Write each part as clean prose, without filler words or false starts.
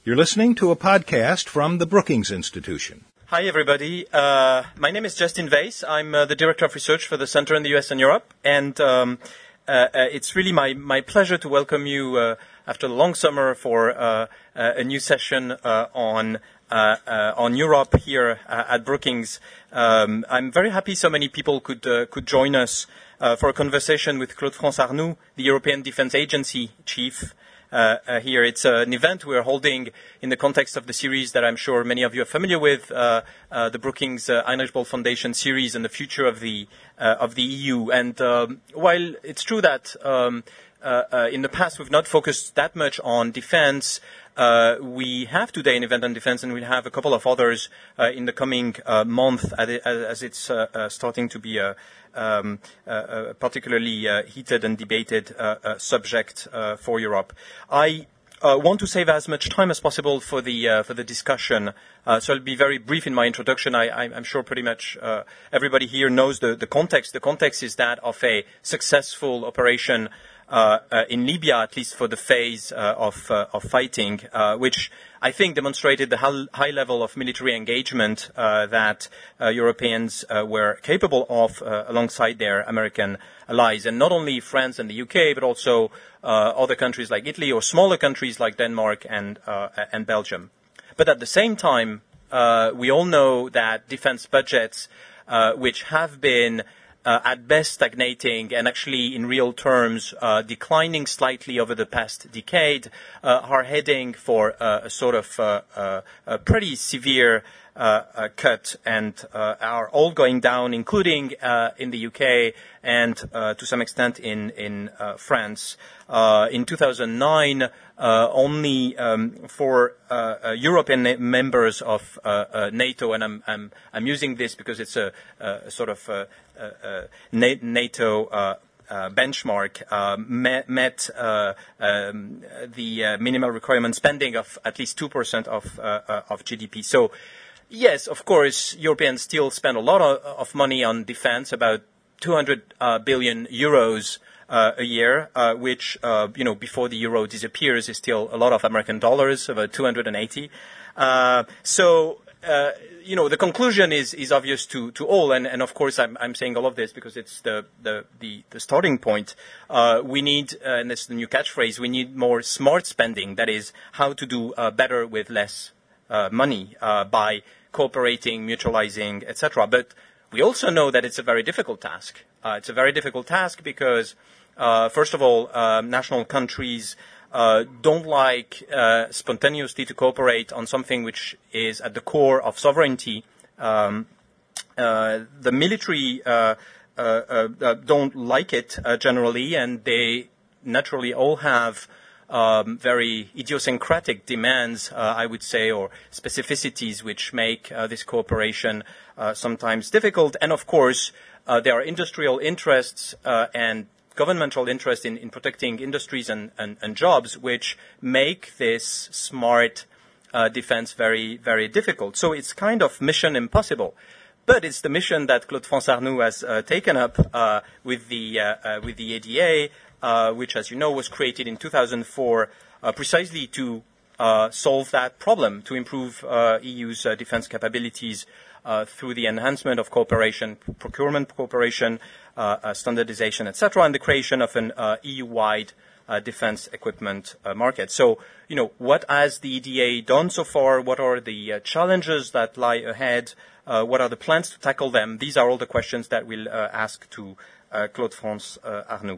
You're listening to a podcast from the Brookings Institution. Hi, everybody. My name is Justin Weiss. I'm the Director of Research for the Center in the U.S. and Europe. And it's really my pleasure to welcome you after the long summer for a new session on Europe here at Brookings. I'm very happy so many people could join us for a conversation with Claude-France Arnoult, the European Defence Agency Chief. Here. It's an event we're holding in the context of the series that I'm sure many of you are familiar with, the Brookings Heinrich Böll Foundation series and the future of the EU. And while it's true that in the past we've not focused that much on defense, we have today an event on defense, and we'll have a couple of others in the coming month as it's starting to be a particularly heated and debated subject for Europe. I want to save as much time as possible for the discussion, so I'll be very brief in my introduction. I'm sure pretty much everybody here knows the context. The context is that of a successful operation in Libya, at least for the phase of fighting, which I think demonstrated the high level of military engagement that Europeans were capable of alongside their American allies. And not only France and the UK, but also other countries like Italy or smaller countries like Denmark and Belgium. But at the same time, we all know that defense budgets, which have been at best stagnating and actually in real terms declining slightly over the past decade, are heading for a sort of a pretty severe cut and are all going down, including in the UK and to some extent in France. In 2009, only for European members of NATO, and I'm using this because it's a sort of NATO benchmark, met the minimal requirement spending of at least 2% of GDP. So, yes, of course, Europeans still spend a lot of money on defense, about 200 billion euros a year, which, before the euro disappears, is still a lot of American dollars, about 280. The conclusion is obvious to all, and of course I'm saying all of this because it's the starting point. We need, and this is the new catchphrase, we need more smart spending. That is, how to do better with less money by cooperating, mutualizing, etc. But we also know that it's a very difficult task. It's a very difficult task because, first of all, national countries don't like spontaneously to cooperate on something which is at the core of sovereignty. The military don't like it generally, and they naturally all have very idiosyncratic demands, I would say, or specificities which make this cooperation sometimes difficult. And of course, there are industrial interests and governmental interest in protecting industries and jobs, which make this smart defense very, very difficult. So it's kind of mission impossible. But it's the mission that Claude-France Arnoult has taken up with the ADA, which, as you know, was created in 2004 precisely to solve that problem, to improve EU's defense capabilities through the enhancement of cooperation, procurement cooperation, standardization, etc., and the creation of an EU-wide defense equipment market. So, what has the EDA done so far? What are the challenges that lie ahead? What are the plans to tackle them? These are all the questions that we'll ask to Claude-France Arnoult.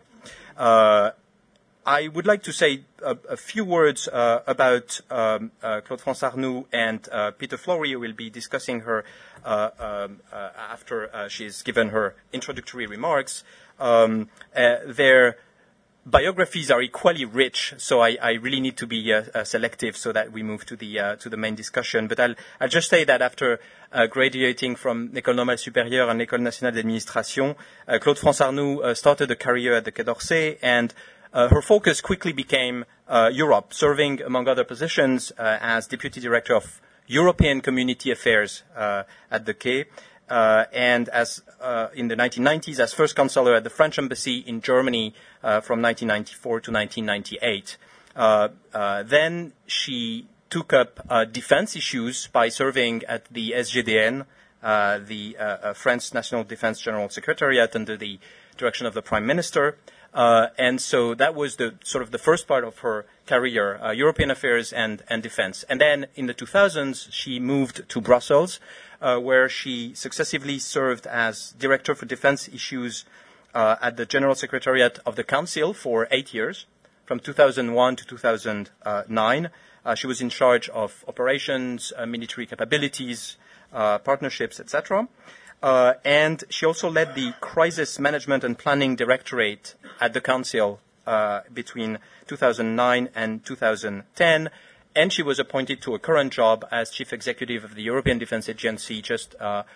I would like to say a few words about Claude-France Arnoult and Peter Flory, who will be discussing her after she's given her introductory remarks. Their biographies are equally rich, so I really need to be selective so that we move to the main discussion. But I'll just say that after graduating from École Normale Supérieure and École Nationale d'Administration, Claude-France Arnoult started a career at the Quai d'Orsay, and her focus quickly became Europe, serving, among other positions, as Deputy Director of European Community Affairs at the Quai, and as in the 1990s as first counselor at the French Embassy in Germany from 1994 to 1998. Then she took up defense issues by serving at the SGDN, the French National Defense General Secretariat, under the direction of the Prime Minister. And so that was the sort of the first part of her career, European affairs and defense. And then in the 2000s, she moved to Brussels, where she successively served as Director for Defense Issues at the General Secretariat of the Council for 8 years, from 2001 to 2009. She was in charge of operations, military capabilities, partnerships, etc. And she also led the Crisis Management and Planning Directorate at the Council between 2009 and 2010. And she was appointed to a current job as Chief Executive of the European Defence Agency just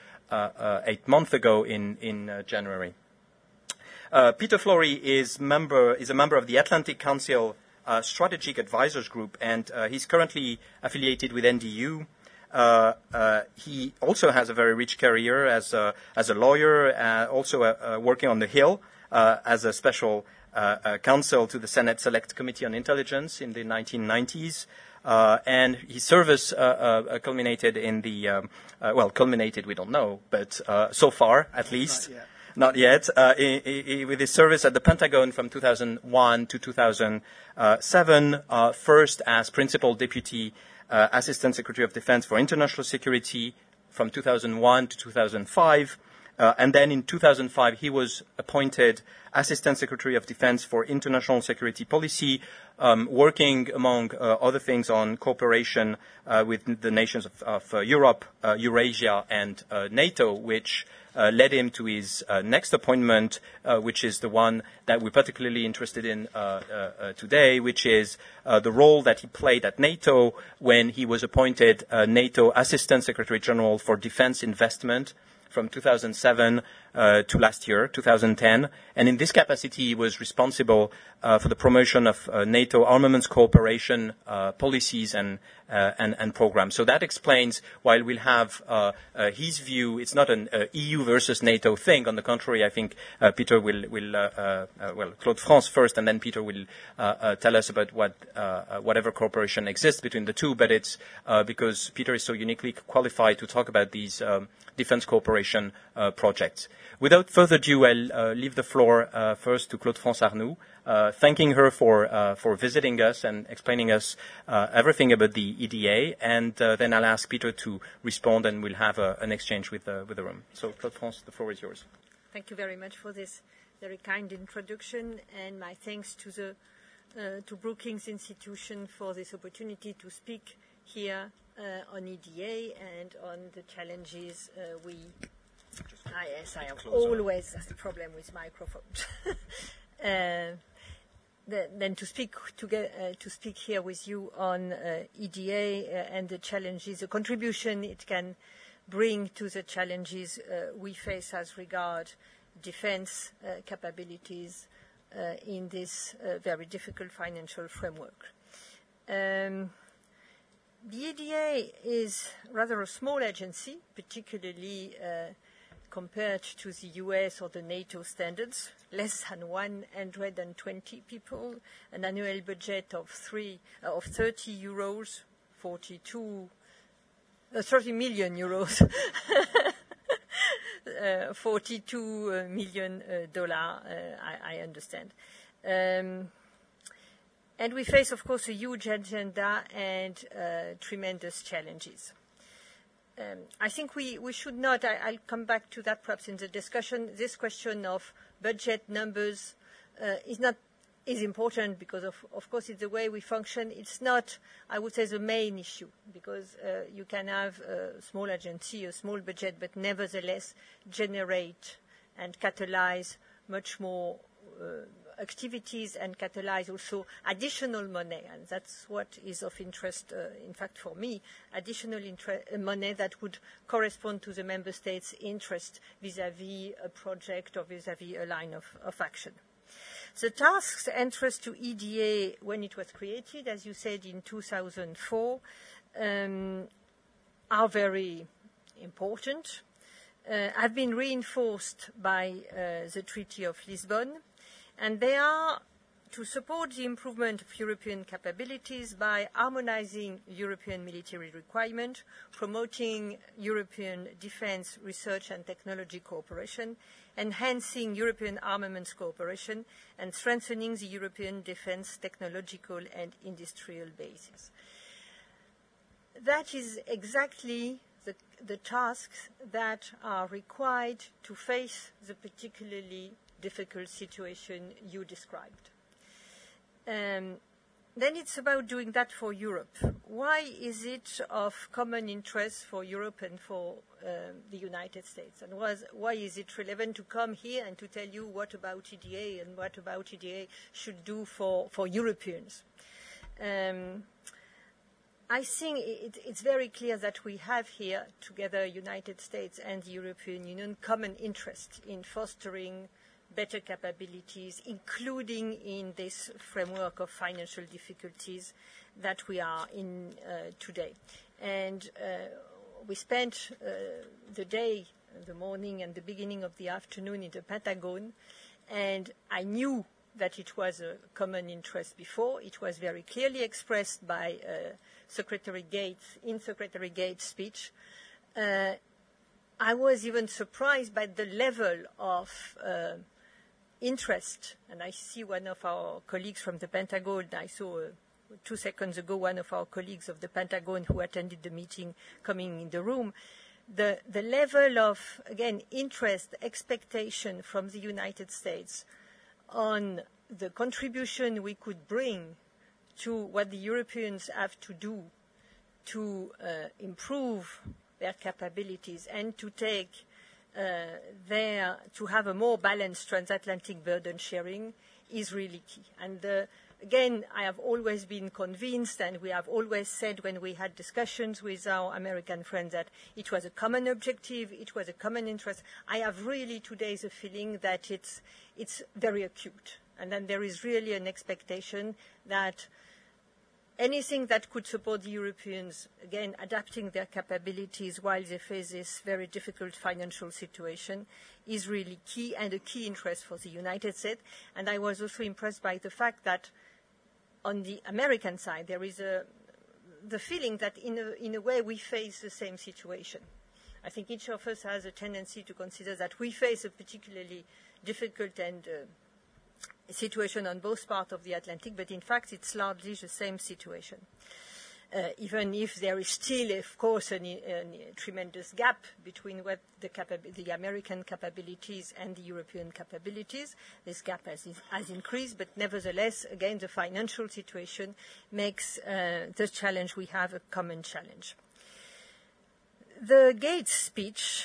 8 months ago in January. Peter Flory is a member of the Atlantic Council Strategic Advisors Group, and he's currently affiliated with NDU. He also has a very rich career as a lawyer, also working on the Hill as a special counsel to the Senate Select Committee on Intelligence in the 1990s. And his service culminated in the, culminated, we don't know, but so far, at least, not yet, with his service at the Pentagon from 2001 to 2007, first as Principal Deputy Assistant Secretary of Defense for International Security from 2001 to 2005. And then in 2005, he was appointed Assistant Secretary of Defense for International Security Policy, working, among other things, on cooperation with the nations of Europe, Eurasia, and NATO, which led him to his next appointment, which is the one that we're particularly interested in today, which is the role that he played at NATO when he was appointed NATO Assistant Secretary General for Defense Investment from 2007 to last year, 2010. And in this capacity, he was responsible for the promotion of NATO armaments cooperation policies and programs. So that explains why we'll have his view. It's not an EU versus NATO thing. On the contrary, I think Peter will Claude France first, and then Peter will tell us about whatever cooperation exists between the two. But it's because Peter is so uniquely qualified to talk about these defense cooperation projects. Without further ado, I'll leave the floor first to Claude France Arnoux, thanking her for visiting us and explaining us everything about the EDA, and then I'll ask Peter to respond, and we'll have an exchange with the room. So, Claude France, the floor is yours. Thank you very much for this very kind introduction, and my thanks to the Brookings Institution for this opportunity to speak here on EDA and on the challenges yes, I always have a problem with microphones. Then to speak here with you on EDA and the challenges, the contribution it can bring to the challenges we face as regard defense capabilities in this very difficult financial framework. The EDA is rather a small agency, particularly compared to the US or the NATO standards, less than 120 people, an annual budget of 30 euros, 30 million euros, $42 million, I understand. And we face, of course, a huge agenda and tremendous challenges. I think we should not, I'll come back to that perhaps in the discussion, this question of budget numbers is important because, of course, it's the way we function. It's not, I would say, the main issue, because you can have a small agency, a small budget, but nevertheless generate and catalyze much more activities and catalyze also additional money, and that's what is of interest, in fact, for me, additional money that would correspond to the member states' interest vis-à-vis a project or vis-à-vis a line of action. The tasks entrust to EDA when it was created, as you said, in 2004, are very important, have been reinforced by the Treaty of Lisbon, and they are to support the improvement of European capabilities by harmonizing European military requirements, promoting European defense research and technology cooperation, enhancing European armaments cooperation, and strengthening the European defense technological and industrial basis. That is exactly the tasks that are required to face the particularly difficult situation you described. Then it's about doing that for Europe. Why is it of common interest for Europe and for the United States? And why is it relevant to come here and to tell you what about EDA and what about EDA should do for Europeans? I think it's very clear that we have here together, United States and the European Union, common interest in fostering better capabilities, including in this framework of financial difficulties that we are in today. And we spent the day, the morning and the beginning of the afternoon in the Pentagon, and I knew that it was a common interest before. It was very clearly expressed by Secretary Gates in Secretary Gates' speech. I was even surprised by the level of interest, and I see one of our colleagues from the Pentagon. I saw 2 seconds ago one of our colleagues of the Pentagon who attended the meeting coming in the room. The level of, again, interest, expectation from the United States on the contribution we could bring to what the Europeans have to do to improve their capabilities and to take to have a more balanced transatlantic burden sharing is really key. And again, I have always been convinced, and we have always said when we had discussions with our American friends that it was a common objective, it was a common interest. I have really today the feeling that it's very acute, and then there is really an expectation that anything that could support the Europeans, again, adapting their capabilities while they face this very difficult financial situation is really key and a key interest for the United States. And I was also impressed by the fact that on the American side, there is the feeling that in a way we face the same situation. I think each of us has a tendency to consider that we face a particularly difficult and situation on both parts of the Atlantic, but in fact it's largely the same situation. Even if there is still, of course, a tremendous gap between what the American capabilities and the European capabilities. This gap has increased, but nevertheless, again, the financial situation makes the challenge we have a common challenge. The Gates speech,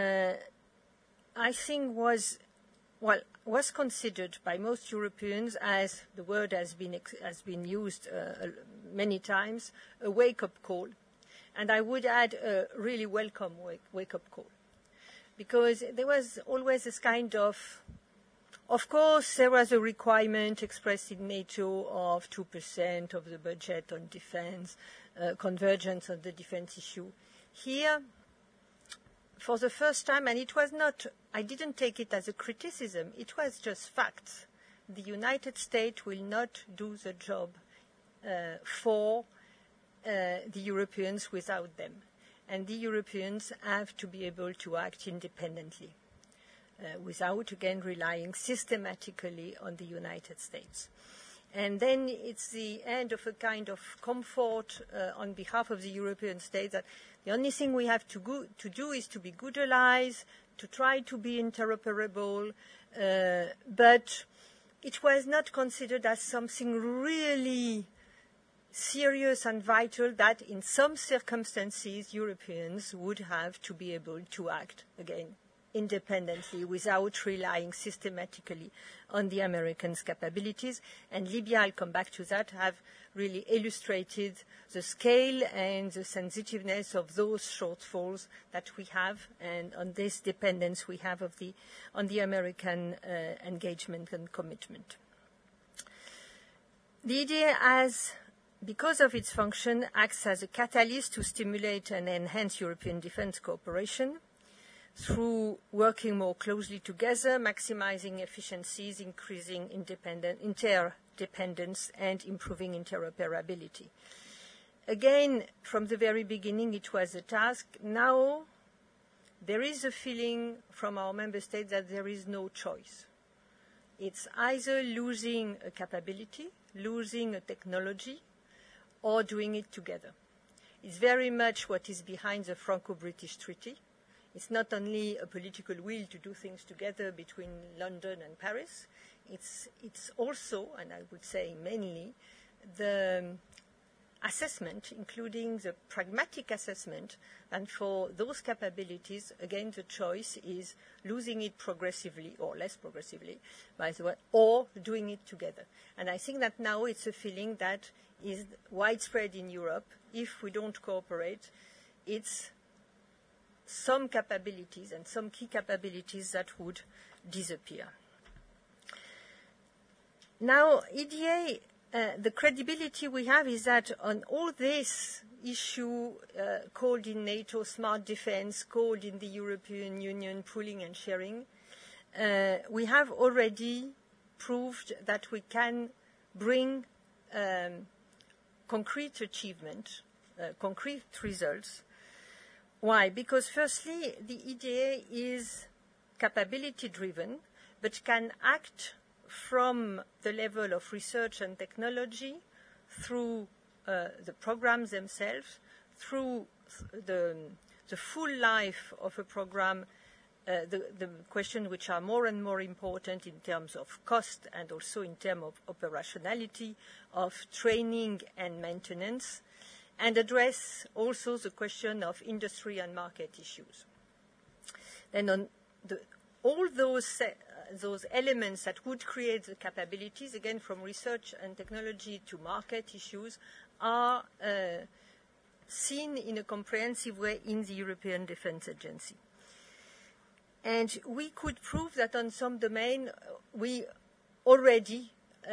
I think, was considered by most Europeans, as the word has been used many times, a wake-up call. And I would add a really welcome wake-up call. Because there was always this kind of course, there was a requirement expressed in NATO of 2% of the budget on defense, convergence on the defense issue. Here, for the first time, and it was not, I didn't take it as a criticism, it was just facts. The United States will not do the job for the Europeans without them. And the Europeans have to be able to act independently without, again, relying systematically on the United States. And then it's the end of a kind of comfort on behalf of the European states that the only thing we have to do is to be good allies, to try to be interoperable, but it was not considered as something really serious and vital that in some circumstances Europeans would have to be able to act, again, independently without relying systematically on the Americans' capabilities. And Libya, I'll come back to that, have really illustrated the scale and the sensitiveness of those shortfalls that we have and on this dependence we have on the American engagement and commitment. The EDA, because of its function, acts as a catalyst to stimulate and enhance European defense cooperation through working more closely together, maximizing efficiencies, increasing dependence and improving interoperability. Again, from the very beginning, it was a task. Now, there is a feeling from our member states that there is no choice. It's either losing a capability, losing a technology, or doing it together. It's very much what is behind the Franco-British Treaty. It's not only a political will to do things together between London and Paris. It's also, and I would say mainly, the assessment, including the pragmatic assessment, and for those capabilities, again, the choice is losing it progressively or less progressively, by the way, or doing it together. And I think that now it's a feeling that is widespread in Europe. If we don't cooperate, it's some capabilities and some key capabilities that would disappear. Now, EDA, the credibility we have is that on all this issue called in NATO smart defense, called in the European Union pooling and sharing, we have already proved that we can bring concrete achievement, concrete results. Why? Because firstly, the EDA is capability-driven, but can act from the level of research and technology through the programs themselves, through the full life of a program, the questions which are more and more important in terms of cost and also in terms of operationality, of training and maintenance, and address also the question of industry and market issues. Then on all those elements that would create the capabilities, again, from research and technology to market issues, are seen in a comprehensive way in the European Defence Agency. And we could prove that on some domain we already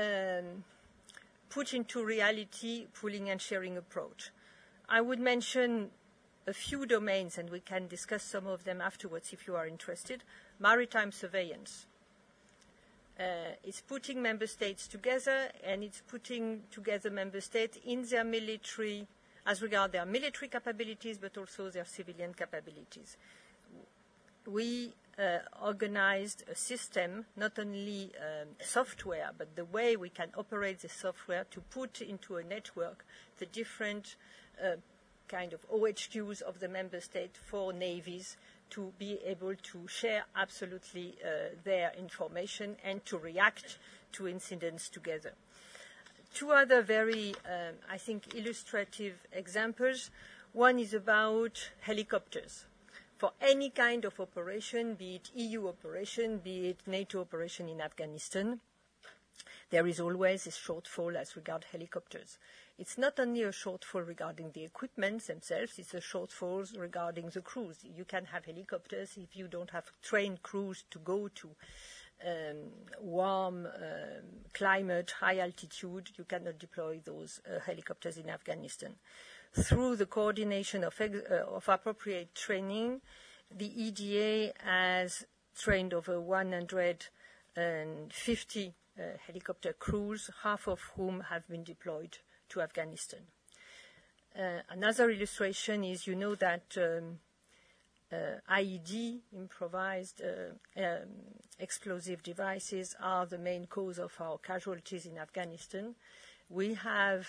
put into reality pooling and sharing approach. I would mention a few domains, and we can discuss some of them afterwards if you are interested. Maritime surveillance. It's putting member states together, and it's putting together member states in their military, as regard their military capabilities, but also their civilian capabilities. We organized a system, not only software, but the way we can operate the software to put into a network the different kind of OHQs of the member state for navies to be able to share absolutely their information and to react to incidents together. Two other very, I think, illustrative examples. One is about helicopters. For any kind of operation, be it EU operation, be it NATO operation in Afghanistan, there is always a shortfall as regards helicopters. It's not only a shortfall regarding the equipment themselves, it's a shortfall regarding the crews. You can have helicopters if you don't have trained crews to go to warm climate, high altitude. You cannot deploy those helicopters in Afghanistan. Through the coordination of appropriate training, the EDA has trained over 150 helicopter crews, half of whom have been deployed to Afghanistan. Another illustration is, you know, that IED, improvised explosive devices, are the main cause of our casualties in Afghanistan. We have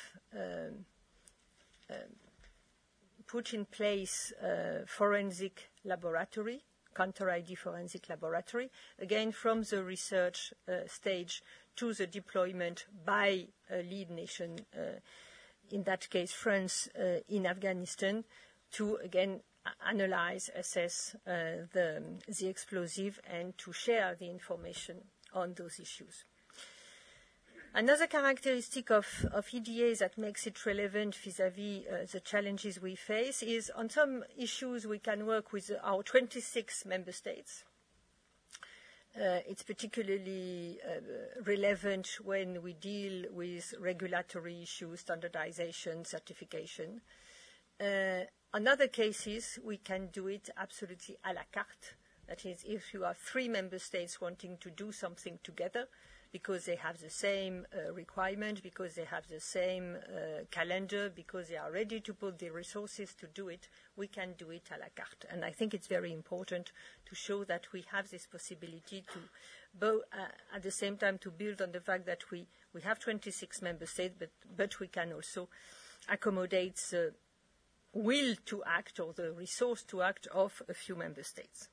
put in place a forensic laboratory, counter-ID forensic laboratory, again from the research stage to the deployment by a lead nation, in that case France, in Afghanistan, to again analyze, assess the explosive and to share the information on those issues. Another characteristic of EDA that makes it relevant vis-à-vis the challenges we face is on some issues we can work with our 26 member states. It's particularly relevant when we deal with regulatory issues, standardization, certification. On other cases, we can do it absolutely à la carte. That is, if you have 3 member states wanting to do something together, because they have the same requirement, because they have the same calendar, because they are ready to put the resources to do it, we can do it à la carte. And I think it's very important to show that we have this possibility to, at the same time, to build on the fact that we have 26 member states, but we can also accommodate the will to act or the resource to act of a few member states.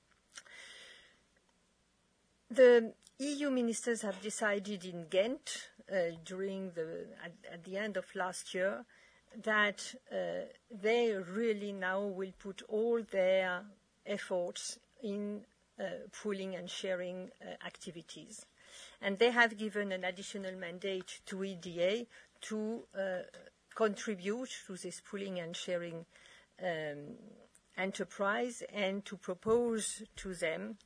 The EU ministers have decided in Ghent at the end of last year that they really now will put all their efforts in pooling and sharing activities. And they have given an additional mandate to EDA to contribute to this pooling and sharing enterprise and to propose to them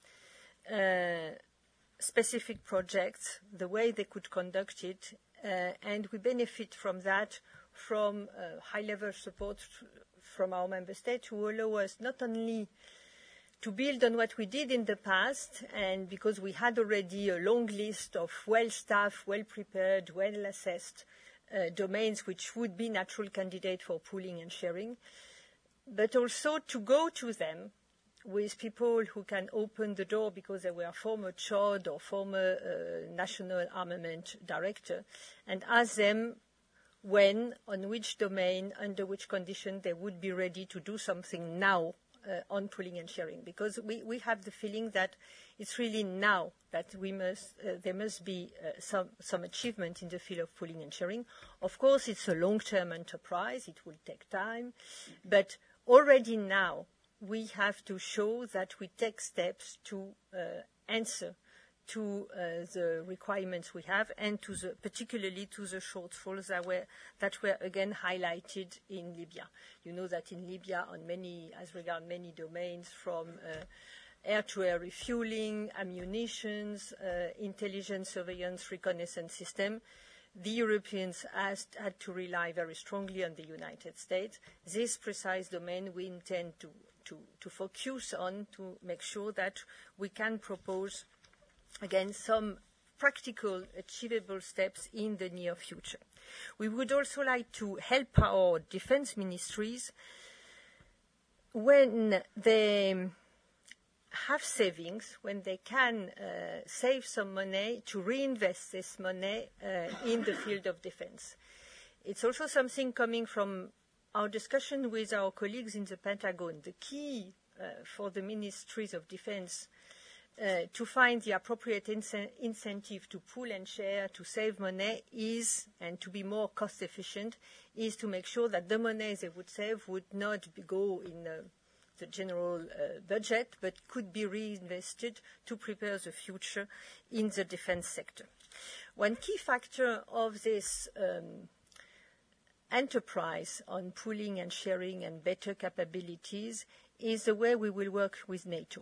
specific projects, the way they could conduct it, and we benefit from that, from high-level support from our member states, who allow us not only to build on what we did in the past, and because we had already a long list of well-staffed, well-prepared, well-assessed domains which would be natural candidates for pooling and sharing, but also to go to them with people who can open the door because they were former CHOD or former national armament director, and ask them when, on which domain, under which condition they would be ready to do something now on pooling and sharing. Because we have the feeling that it's really now that there must be some achievement in the field of pooling and sharing. Of course, it's a long-term enterprise. It will take time. But already now, we have to show that we take steps to answer to the requirements we have, and particularly to the shortfalls that were again highlighted in Libya. You know that in Libya, as regards many domains, from air-to-air refueling, ammunitions, intelligence, surveillance, reconnaissance system, the Europeans had to rely very strongly on the United States. This precise domain we intend to focus on, to make sure that we can propose, again, some practical, achievable steps in the near future. We would also like to help our defense ministries when they have savings, when they can save some money, to reinvest this money in the field of defense. It's also something coming from our discussion with our colleagues in the Pentagon. The key for the ministries of defense to find the appropriate incentive to pool and share, to save money and to be more cost efficient, is to make sure that the money they would save would not go in the general budget, but could be reinvested to prepare the future in the defense sector. One key factor of this enterprise on pooling and sharing and better capabilities is the way we will work with NATO.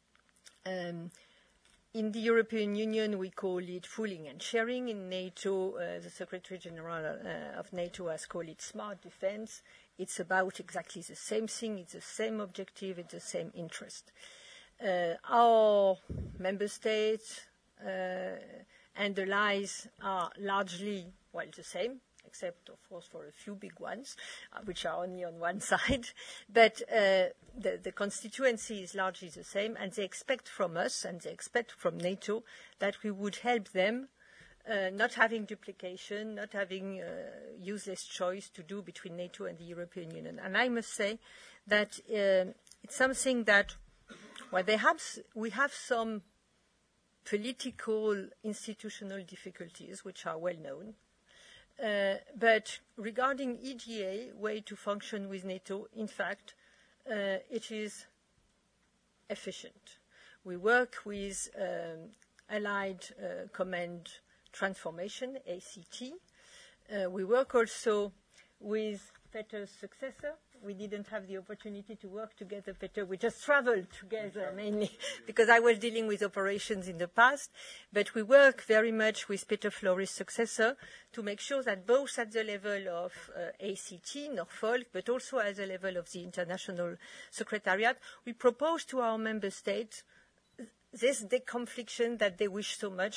In the European Union, we call it pooling and sharing. In NATO, the Secretary General of NATO has called it smart defense. It's about exactly the same thing. It's the same objective. It's the same interest. Our member states and allies are largely, the same, except, of course, for a few big ones, which are only on one side. But the constituency is largely the same, and they expect from us, and they expect from NATO, that we would help them not having duplication, not having useless choice to do between NATO and the European Union. And I must say that it's something that, we have some political, institutional difficulties, which are well known. But regarding EDA, way to function with NATO, in fact, it is efficient. We work with Allied Command Transformation, ACT. We work also with Peter's successor. We didn't have the opportunity to work together, Peter. We just traveled together mainly because I was dealing with operations in the past. But we work very much with Peter Flores' successor to make sure that both at the level of ACT, Norfolk, but also at the level of the International Secretariat, we propose to our member states this deconfliction that they wish so much,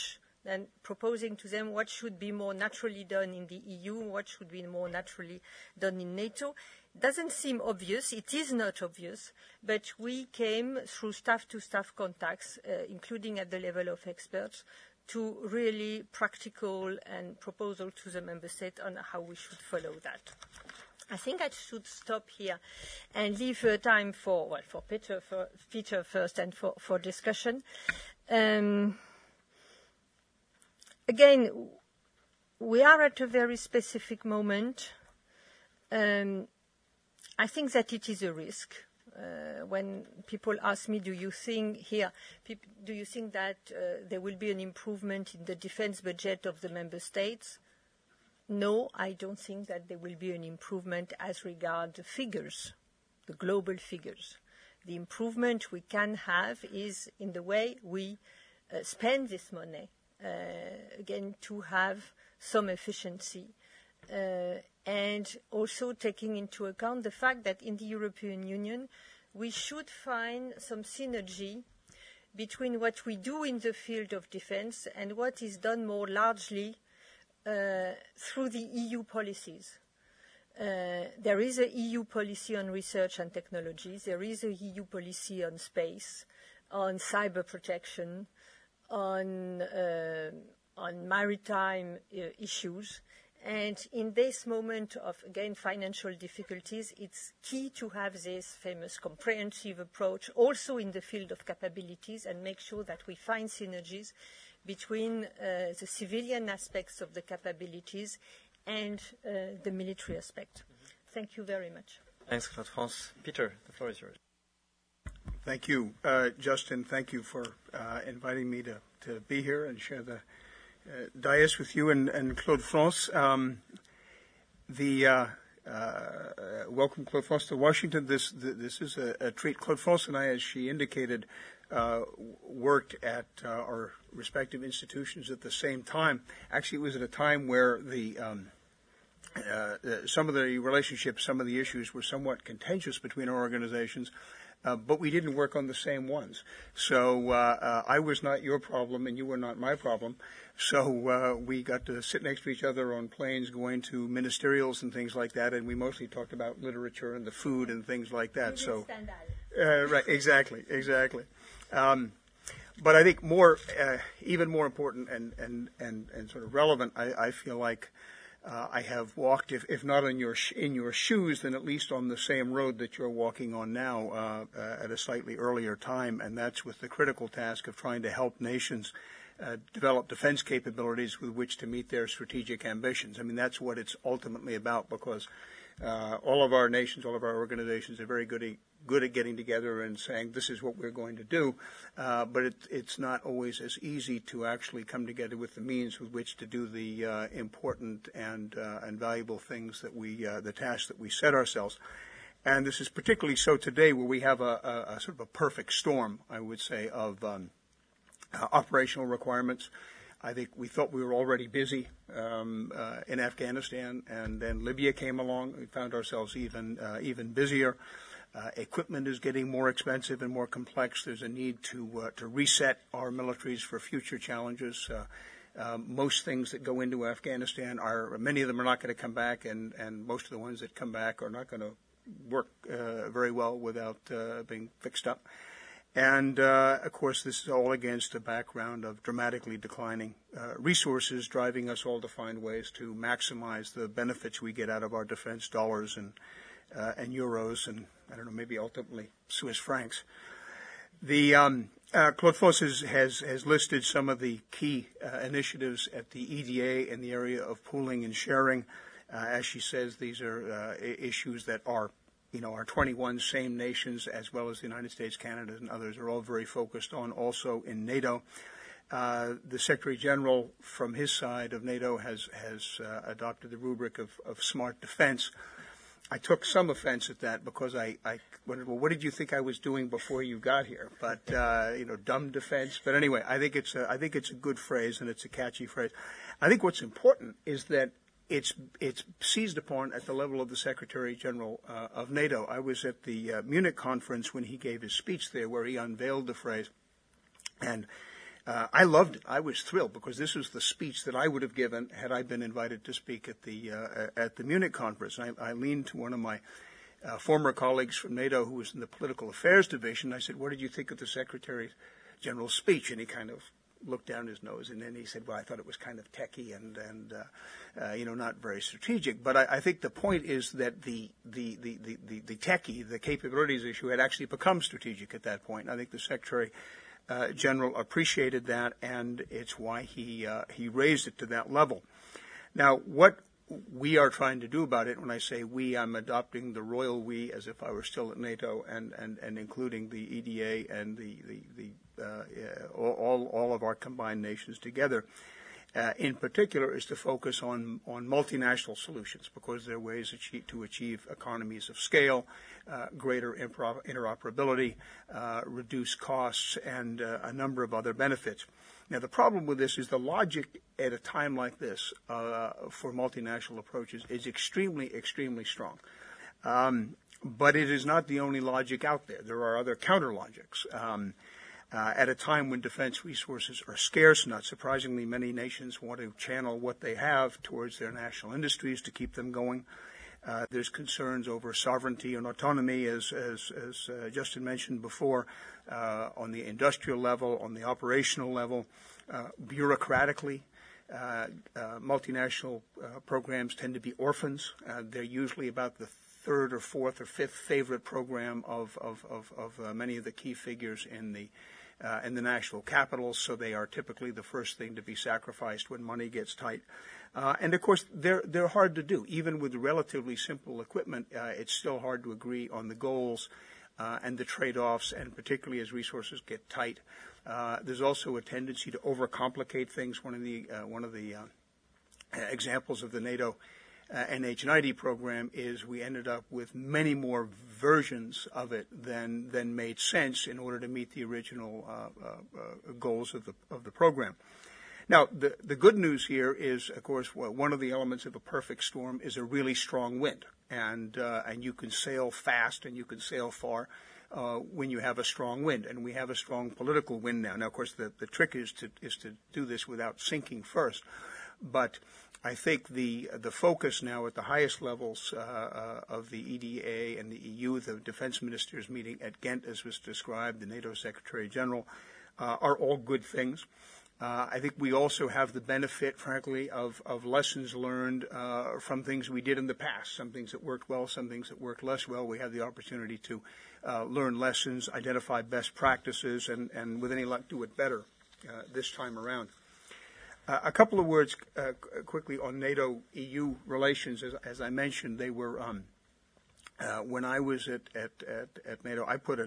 and proposing to them what should be more naturally done in the EU, what should be more naturally done in NATO. Doesn't seem obvious. It is not obvious, but we came through staff-to-staff contacts, including at the level of experts, to really practical and proposal to the member state on how we should follow that. I think I should stop here and leave time for Peter first and for discussion. Again, we are at a very specific moment. I think that it is a risk. When people ask me, do you think that there will be an improvement in the defense budget of the member states? No, I don't think that there will be an improvement as regards the figures, the global figures. The improvement we can have is in the way we spend this money, again, to have some efficiency, and also taking into account the fact that in the European Union we should find some synergy between what we do in the field of defense and what is done more largely through the EU policies. There is a EU policy on research and technologies. There is a EU policy on space, on cyber protection, on maritime issues. And in this moment of, again, financial difficulties, it's key to have this famous comprehensive approach also in the field of capabilities and make sure that we find synergies between the civilian aspects of the capabilities and the military aspect. Thank you very much. Thanks, Claude-France. Peter, the floor is yours. Thank you, Justin. Thank you for inviting me to be here and share the dais with you and Claude-France. Welcome, Claude-France, to Washington. This is a treat. Claude-France and I, as she indicated, worked at our respective institutions at the same time. Actually, it was at a time where some of the relationships, some of the issues were somewhat contentious between our organizations, but we didn't work on the same ones. So I was not your problem and you were not my problem. So we got to sit next to each other on planes going to ministerials and things like that, and we mostly talked about literature and the food and things like that. So right, exactly. But I think even more important and sort of relevant, I feel like I have walked, if not in your shoes, then at least on the same road that you're walking on now at a slightly earlier time, and that's with the critical task of trying to help nations develop defense capabilities with which to meet their strategic ambitions. I mean, that's what it's ultimately about, because all of our nations, all of our organizations are very good at getting together and saying this is what we're going to do, but it's not always as easy to actually come together with the means with which to do the important and valuable things that the tasks that we set ourselves. And this is particularly so today, where we have a sort of a perfect storm, I would say, of operational requirements. I think we thought we were already busy in Afghanistan, and then Libya came along. We found ourselves even busier. Equipment is getting more expensive and more complex. There's a need to reset our militaries for future challenges. Most things that go into Afghanistan many of them are not going to come back, and most of the ones that come back are not going to work very well without being fixed up. And, of course, this is all against a background of dramatically declining resources, driving us all to find ways to maximize the benefits we get out of our defense dollars and euros and, I don't know, maybe ultimately Swiss francs. Claude-France has listed some of the key initiatives at the EDA in the area of pooling and sharing. As she says, these are issues that are our 21 same nations, as well as the United States, Canada, and others, are all very focused on also in NATO. The Secretary General, from his side of NATO, has adopted the rubric of smart defense. I took some offense at that because I wondered, well, what did you think I was doing before you got here? But dumb defense. But anyway, I think it's a good phrase and it's a catchy phrase. I think what's important is that it's seized upon at the level of the Secretary General of NATO. I was at the Munich conference when he gave his speech there, where he unveiled the phrase, and I loved it. I was thrilled because this was the speech that I would have given had I been invited to speak at the Munich conference. I leaned to one of my former colleagues from NATO who was in the political affairs division. I said, "What did you think of the Secretary General's speech?" And he kind of looked down his nose, and then he said, "Well, I thought it was kind of techie and not very strategic." But I think the point is that the techie, the capabilities issue, had actually become strategic at that point. I think the Secretary General appreciated that, and it's why he raised it to that level. Now, what we are trying to do about it, when I say we, I'm adopting the royal we as if I were still at NATO, and including the EDA and all of our combined nations together. In particular, is to focus on multinational solutions, because there are ways to achieve economies of scale, greater interoperability, reduce costs, and a number of other benefits. Now, the problem with this is the logic at a time like this for multinational approaches is extremely, extremely strong. But it is not the only logic out there. There are other counter logics. At a time when defense resources are scarce, not surprisingly, many nations want to channel what they have towards their national industries to keep them going. There's concerns over sovereignty and autonomy, as Justin mentioned before, on the industrial level, on the operational level, bureaucratically. Multinational programs tend to be orphans. They're usually about the third or fourth or fifth favorite program of many of the key figures in the national capitals, so they are typically the first thing to be sacrificed when money gets tight. And of course, they're hard to do. Even with relatively simple equipment, it's still hard to agree on the goals and the trade-offs, and particularly as resources get tight. There's also a tendency to overcomplicate things. One of the examples of the NATO NH90 program is we ended up with many more versions of it than made sense in order to meet the original goals of the program. Now, the good news here is, of course, one of the elements of a perfect storm is a really strong wind, and you can sail fast and you can sail far when you have a strong wind, and we have a strong political wind now. Now, of course, the trick is to do this without sinking first, but I think the focus now at the highest levels of the EDA and the EU, the defense ministers meeting at Ghent, as was described, the NATO Secretary General, are all good things. I think we also have the benefit, frankly, of lessons learned from things we did in the past, some things that worked well, some things that worked less well. We have the opportunity to learn lessons, identify best practices, and with any luck, do it better this time around. A couple of words quickly on NATO-EU relations. As I mentioned, they were when I was at NATO, I put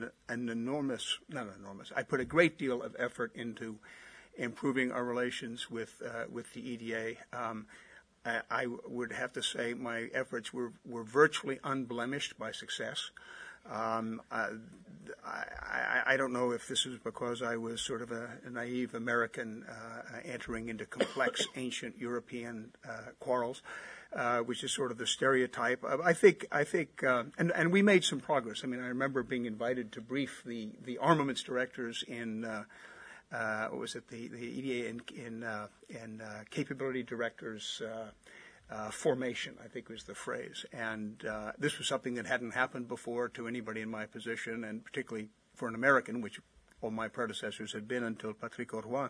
I put a great deal of effort into improving our relations with the EDA. I would have to say my efforts were virtually unblemished by success. I don't know if this is because I was sort of a naive American entering into complex ancient European quarrels, which is sort of the stereotype. I think, and we made some progress. I mean, I remember being invited to brief the armaments directors in what was it, the EDA in capability directors. Formation, I think was the phrase. And this was something that hadn't happened before to anybody in my position, and particularly for an American, which all my predecessors had been until Patrick Auroy.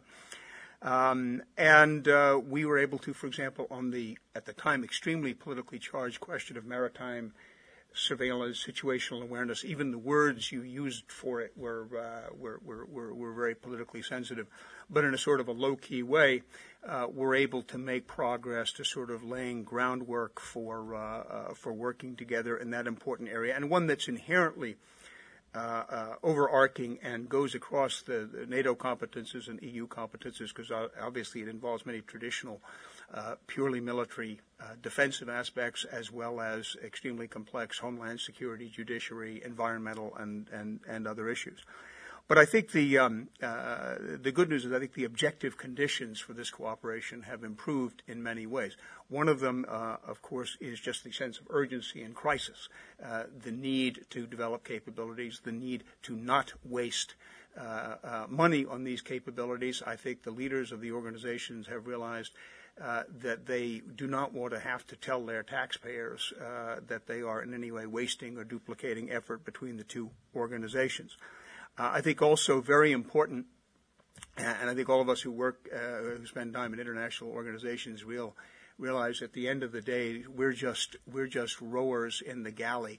And we were able to, for example, on the, at the time, extremely politically charged question of maritime surveillance, situational awareness, even the words you used for it were very politically sensitive, but in a sort of a low-key way, we're able to make progress to sort of laying groundwork for working together in that important area, and one that's inherently overarching and goes across the NATO competences and EU competences, because obviously it involves many traditional purely military defensive aspects, as well as extremely complex homeland security, judiciary, environmental, and other issues. But I think the good news is I think the objective conditions for this cooperation have improved in many ways. One of them, of course, is just the sense of urgency in crisis, the need to develop capabilities, the need to not waste money on these capabilities. I think the leaders of the organizations have realized that they do not want to have to tell their taxpayers that they are in any way wasting or duplicating effort between the two organizations. I think also very important, and I think all of us who spend time in international organizations realize at the end of the day we're just rowers in the galley,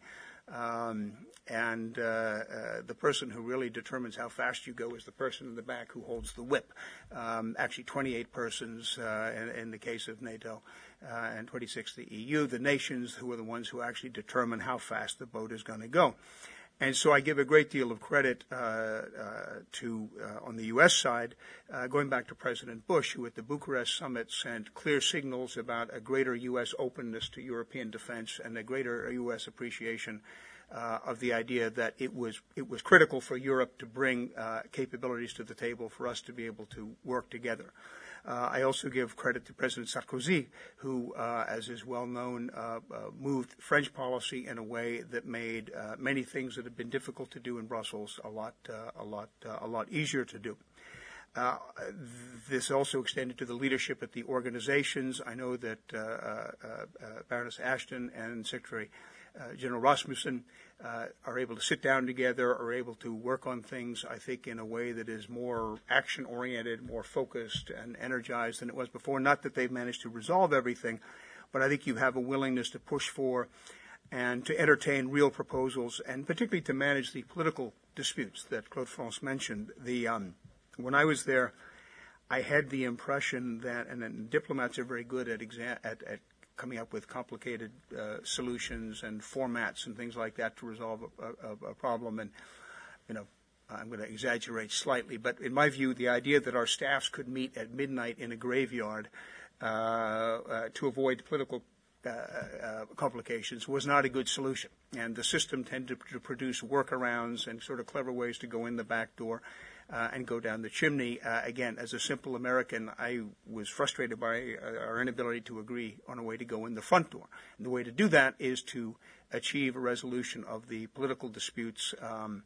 and the person who really determines how fast you go is the person in the back who holds the whip. Actually, 28 persons in the case of NATO, and 26 the EU, the nations who are the ones who actually determine how fast the boat is going to go. And so I give a great deal of credit to on the U.S. side, going back to President Bush, who at the Bucharest summit sent clear signals about a greater U.S. openness to European defense and a greater U.S. appreciation of the idea that it was critical for Europe to bring capabilities to the table for us to be able to work together. I also give credit to President Sarkozy, who, as is well known, moved French policy in a way that made many things that have been difficult to do in Brussels a lot easier to do. This also extended to the leadership at the organizations. I know that Baroness Ashton and Secretary General Rasmussen are able to sit down together, are able to work on things, I think, in a way that is more action-oriented, more focused and energized than it was before. Not that they've managed to resolve everything, but I think you have a willingness to push for and to entertain real proposals, and particularly to manage the political disputes that Claude France mentioned. When I was there, I had the impression that, and then diplomats are very good at coming up with complicated solutions and formats and things like that to resolve a problem. And, I'm going to exaggerate slightly, but in my view, the idea that our staffs could meet at midnight in a graveyard to avoid political complications was not a good solution. And the system tended to produce workarounds and sort of clever ways to go in the back door and go down the chimney. Again, as a simple American, I was frustrated by our inability to agree on a way to go in the front door. And the way to do that is to achieve a resolution of the political disputes,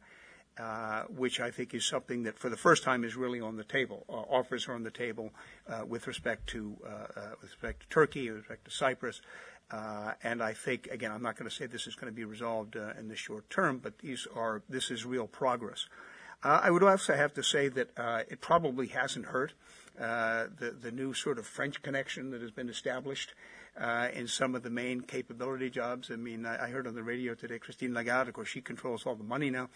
which I think is something that for the first time is really on the table. Offers are on the table with respect to Turkey, with respect to Cyprus. And I think, again, I'm not going to say this is going to be resolved in the short term, but this is real progress. I would also have to say that it probably hasn't hurt the new sort of French connection that has been established in some of the main capability jobs. I mean, I heard on the radio today Christine Lagarde, of course, she controls all the money now.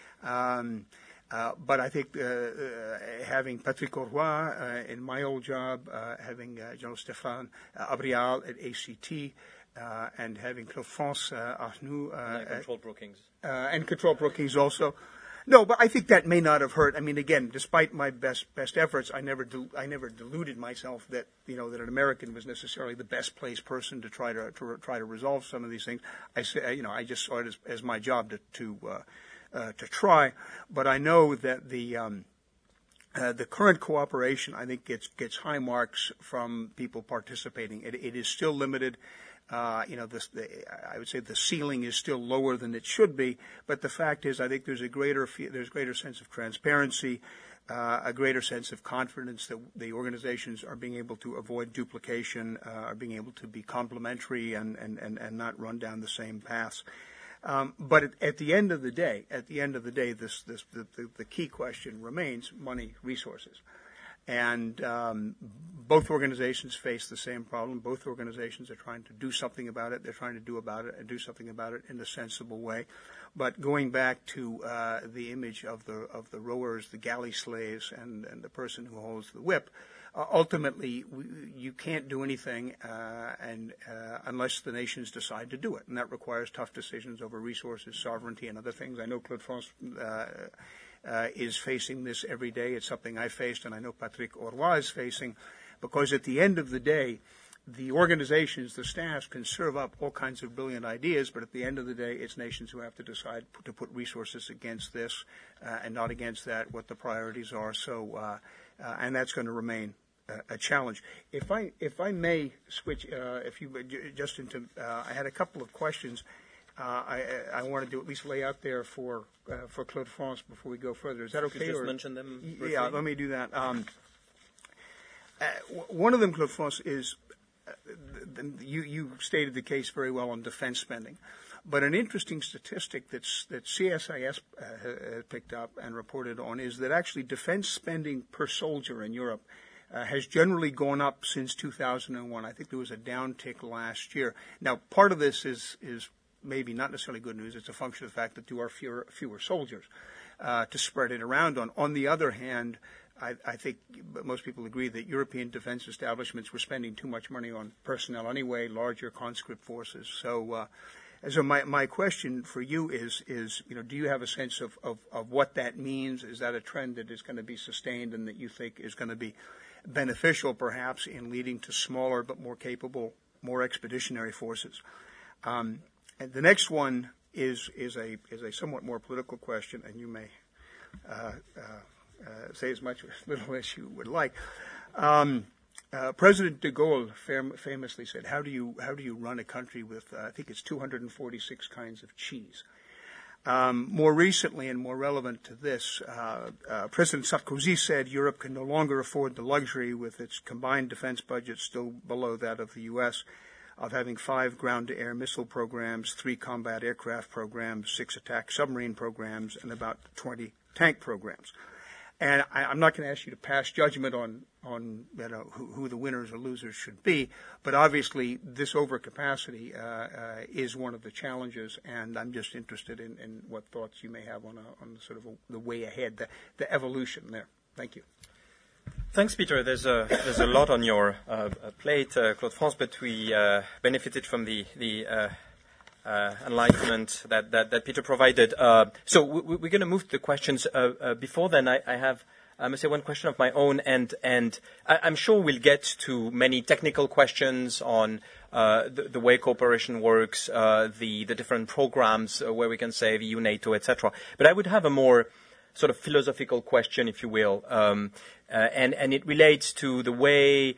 But I think having Patrick Auroy in my old job, having General Stéphane Abrial at ACT, and having Claude France Arnoux and Control Brookings. And Control Brookings also. No, but I think that may not have hurt. I mean, again, despite my best efforts, I never deluded myself that that an American was necessarily the best placed person to try to resolve some of these things. I just saw it as my job to try. But I know that the current cooperation, I think, gets high marks from people participating. It is still limited. I would say the ceiling is still lower than it should be, but the fact is I think there's greater sense of transparency, a greater sense of confidence that the organizations are being able to avoid duplication, are being able to be complementary and not run down the same paths. But at the end of the day, the key question remains money, resources. And both organizations face the same problem. Both organizations are trying to do something about it. They're trying to do something about it in a sensible way. But going back to the image of the rowers, the galley slaves, and the person who holds the whip, ultimately you can't do anything unless the nations decide to do it, and that requires tough decisions over resources, sovereignty, and other things. I know Claude France is facing this every day. It's something I faced, and I know Patrick Auroy is facing, because at the end of the day, the organizations, the staffs can serve up all kinds of brilliant ideas, but at the end of the day, it's nations who have to decide to put resources against this and not against that, what the priorities are. So, and that's going to remain a challenge. If I may switch, Justin, I had a couple of questions. I wanted to at least lay out there for Claude France before we go further. Is that okay? Could you just mention them briefly? Yeah, let me do that. One of them, Claude France, is you stated the case very well on defense spending. But an interesting statistic that CSIS picked up and reported on is that actually defense spending per soldier in Europe has generally gone up since 2001. I think there was a downtick last year. Now, part of this is maybe not necessarily good news. It's a function of the fact that there are fewer soldiers to spread it around on. On the other hand, I think most people agree that European defense establishments were spending too much money on personnel anyway, larger conscript forces. So my question for you is do you have a sense of what that means? Is that a trend that is going to be sustained and that you think is going to be beneficial perhaps in leading to smaller but more capable, more expeditionary forces? And the next one is a somewhat more political question, and you may say as much or as little as you would like. President de Gaulle famously said, "How do you run a country with I think it's 246 kinds of cheese?" More recently and more relevant to this, President Sarkozy said Europe can no longer afford the luxury, with its combined defense budget still below that of the U.S., of having 5 ground-to-air missile programs, 3 combat aircraft programs, 6 attack submarine programs, and about 20 tank programs. And I'm not going to ask you to pass judgment on who the winners or losers should be, but obviously this overcapacity is one of the challenges, and I'm just interested in what thoughts you may have on sort of the way ahead, the evolution there. Thank you. Thanks, Peter. There's a lot on your plate, Claude France, but we benefited from the enlightenment that Peter provided. So we're going to move to the questions. Before then, I have, I must say, one question of my own, and I'm sure we'll get to many technical questions on the way cooperation works, the different programs where we can save EU, NATO, etc. But I would have a more sort of philosophical question, if you will, and it relates to the way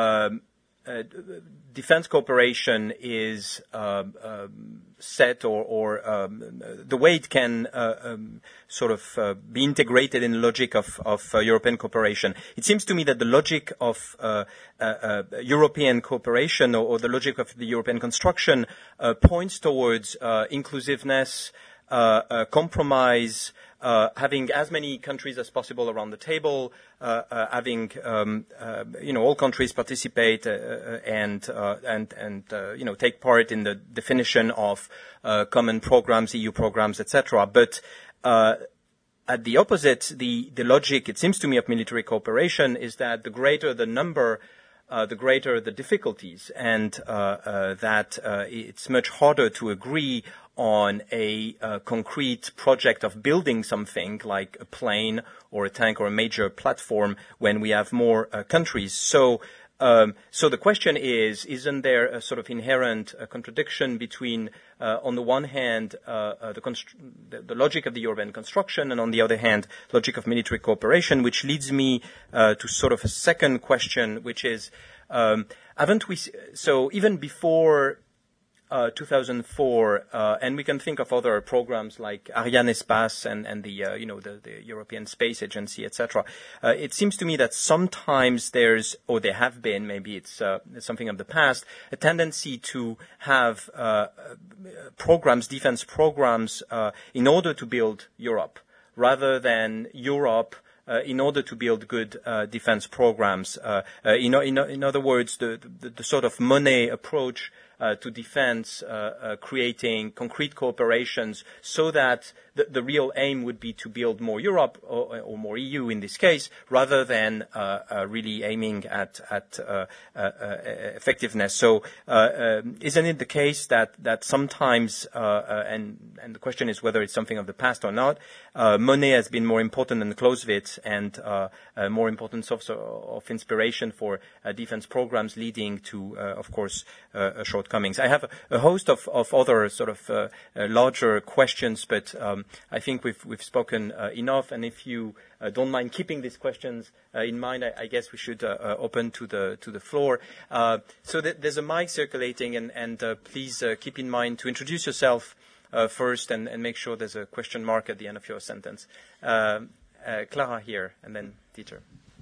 defense cooperation is set, or the way it can sort of be integrated in the logic of European cooperation. It seems to me that the logic of European cooperation, or the logic of the European construction, points towards inclusiveness, compromise, having as many countries as possible around the table, having all countries participate and take part in the definition of common programs, EU programs, etc. But at the opposite, the logic, it seems to me, of military cooperation is that the greater the number, the greater the difficulties, and that it's much harder to agree on a concrete project of building something like a plane or a tank or a major platform when we have more countries. So the question is, isn't there a sort of inherent contradiction between, on the one hand, the logic of the European construction, and on the other hand, logic of military cooperation, which leads me to sort of a second question, which is, haven't we, so even before 2004, and we can think of other programs like Ariane Espace and the European Space Agency, etc. It seems to me that sometimes there have been, maybe it's something of the past, a tendency to have programs, defense programs, in order to build Europe, rather than Europe in order to build good defense programs. In other words, the sort of money approach to defense, creating concrete cooperations so that the real aim would be to build more Europe or more EU in this case, rather than really aiming at effectiveness. So isn't it the case that sometimes, and the question is whether it's something of the past or not, money has been more important than Clausewitz and a more important source of inspiration for defense programs, leading to, of course, shortcomings. I have a host of other sort of larger questions, but I think we've spoken enough. And if you don't mind keeping these questions in mind, I guess we should open to the floor. So there's a mic circulating, and please keep in mind to introduce yourself first and make sure there's a question mark at the end of your sentence. Clara here, and then Dieter.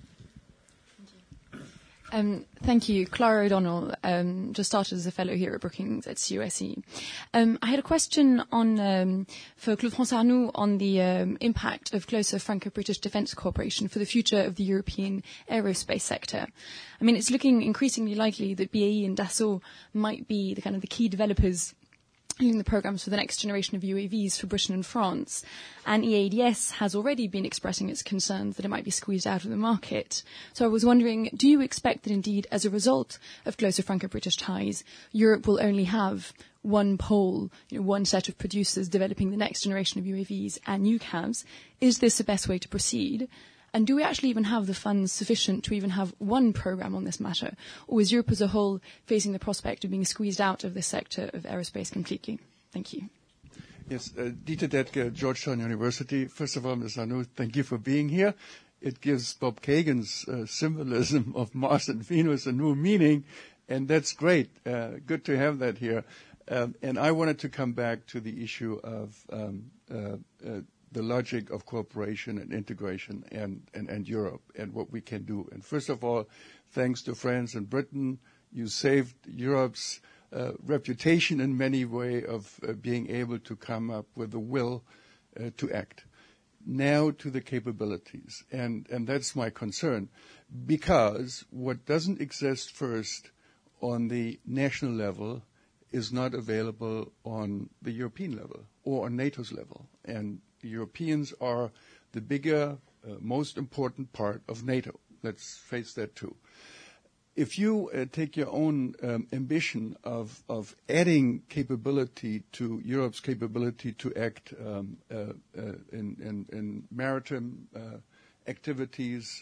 Thank you. Clara O'Donnell, just started as a fellow here at Brookings at CUSE. I had a question for Claude-François Arnoult on the impact of closer Franco-British defence cooperation for the future of the European aerospace sector. I mean, it's looking increasingly likely that BAE and Dassault might be the key developers leading the programs for the next generation of UAVs for Britain and France. And EADS has already been expressing its concerns that it might be squeezed out of the market. So I was wondering, do you expect that indeed, as a result of closer Franco-British ties, Europe will only have one pole, one set of producers developing the next generation of UAVs and UCAVs? Is this the best way to proceed? And do we actually even have the funds sufficient to even have one programme on this matter? Or is Europe as a whole facing the prospect of being squeezed out of this sector of aerospace completely? Thank you. Yes, Dieter Detke, Georgetown University. First of all, Ms. Arnoult, thank you for being here. It gives Bob Kagan's symbolism of Mars and Venus a new meaning, and that's great. Good to have that here. And I wanted to come back to the issue of the logic of cooperation and integration and Europe and what we can do. And first of all, thanks to France and Britain, you saved Europe's reputation in many ways of being able to come up with the will to act. Now to the capabilities. And that's my concern, because what doesn't exist first on the national level is not available on the European level or on NATO's level. And the Europeans are the bigger, most important part of NATO. Let's face that too. If you take your own ambition of adding capability to Europe's capability to act in maritime activities,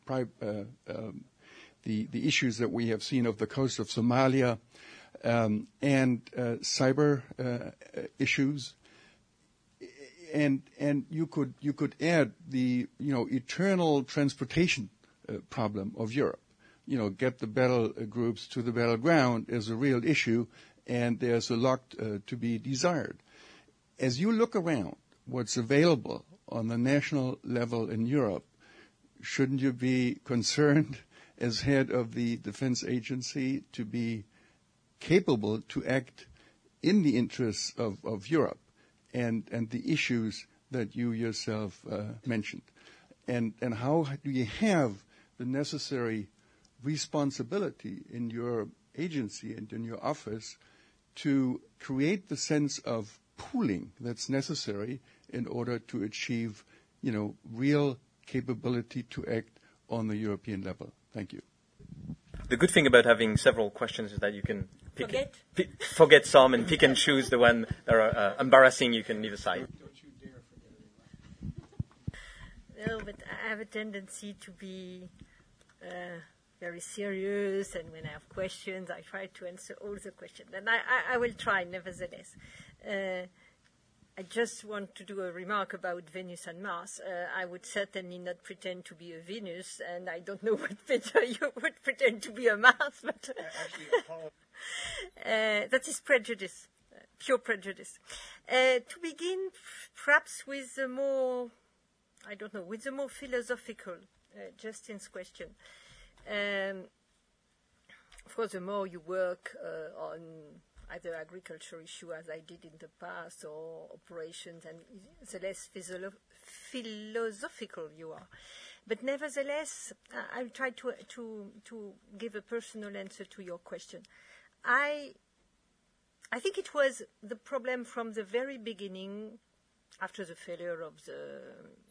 the issues that we have seen off the coast of Somalia, and cyber issues, and you could add the eternal transportation problem of Europe. Get the battle groups to the battleground is a real issue, and there's a lot to be desired. As you look around what's available on the national level in Europe, shouldn't you be concerned as head of the defense agency to be capable to act in the interests of Europe and the issues that you yourself mentioned? And how do you have the necessary responsibility in your agency and in your office to create the sense of pooling that's necessary in order to achieve, real capability to act on the European level? Thank you. The good thing about having several questions is that you can forget some and pick and choose the one that are embarrassing. You can leave aside. Don't you dare forget anyone. No, but I have a tendency to be very serious, and when I have questions, I try to answer all the questions. And I will try, nevertheless. I just want to do a remark about Venus and Mars. I would certainly not pretend to be a Venus, and I don't know what Peter you would pretend to be a Mars, but that is prejudice, pure prejudice. To begin, perhaps with the more, with the more philosophical Justin's question. Of course, the more you work on either agriculture issue, as I did in the past, or operations, and the less philosophical you are. But nevertheless, I'll try to give a personal answer to your question. I I think it was the problem from the very beginning, after the failure of the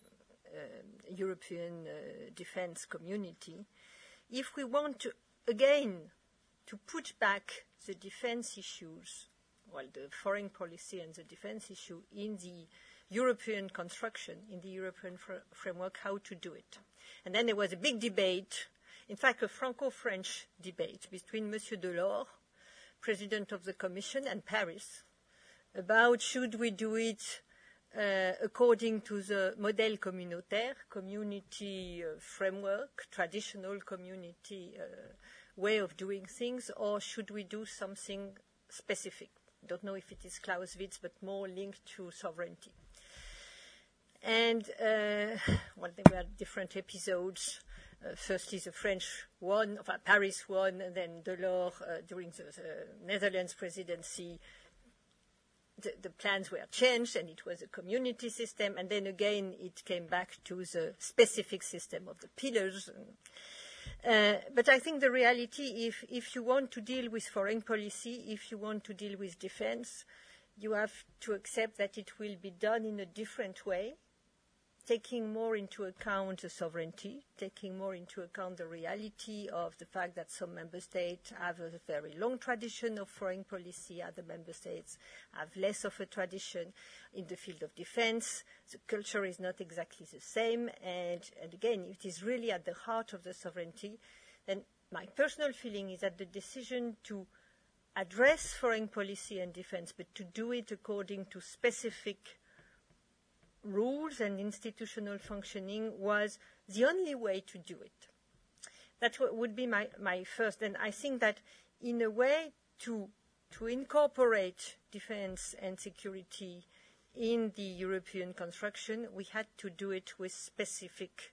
European defense community. If we want to, again, to put back the defense issues, the foreign policy and the defense issue in the European construction, in the European framework, how to do it. And then there was a big debate, in fact, a Franco-French debate between Monsieur Delors, President of the Commission, and Paris, about should we do it according to the modèle communautaire, community framework, traditional community way of doing things, or should we do something specific? I don't know if it is Clausewitz, but more linked to sovereignty. And there were different episodes. Firstly, the French won, Paris won, and then Delors, during the Netherlands presidency, the plans were changed, and it was a community system, and then again it came back to the specific system of the pillars. But I think the reality, if you want to deal with foreign policy, if you want to deal with defense, you have to accept that it will be done in a different way, taking more into account the sovereignty, taking more into account the reality of the fact that some member states have a very long tradition of foreign policy, other member states have less of a tradition. In the field of defense, the culture is not exactly the same, and again, it is really at the heart of the sovereignty. Then my personal feeling is that the decision to address foreign policy and defense, but to do it according to specific rules and institutional functioning, was the only way to do it. That would be my first. And I think that in a way to incorporate defense and security in the European construction, we had to do it with specific,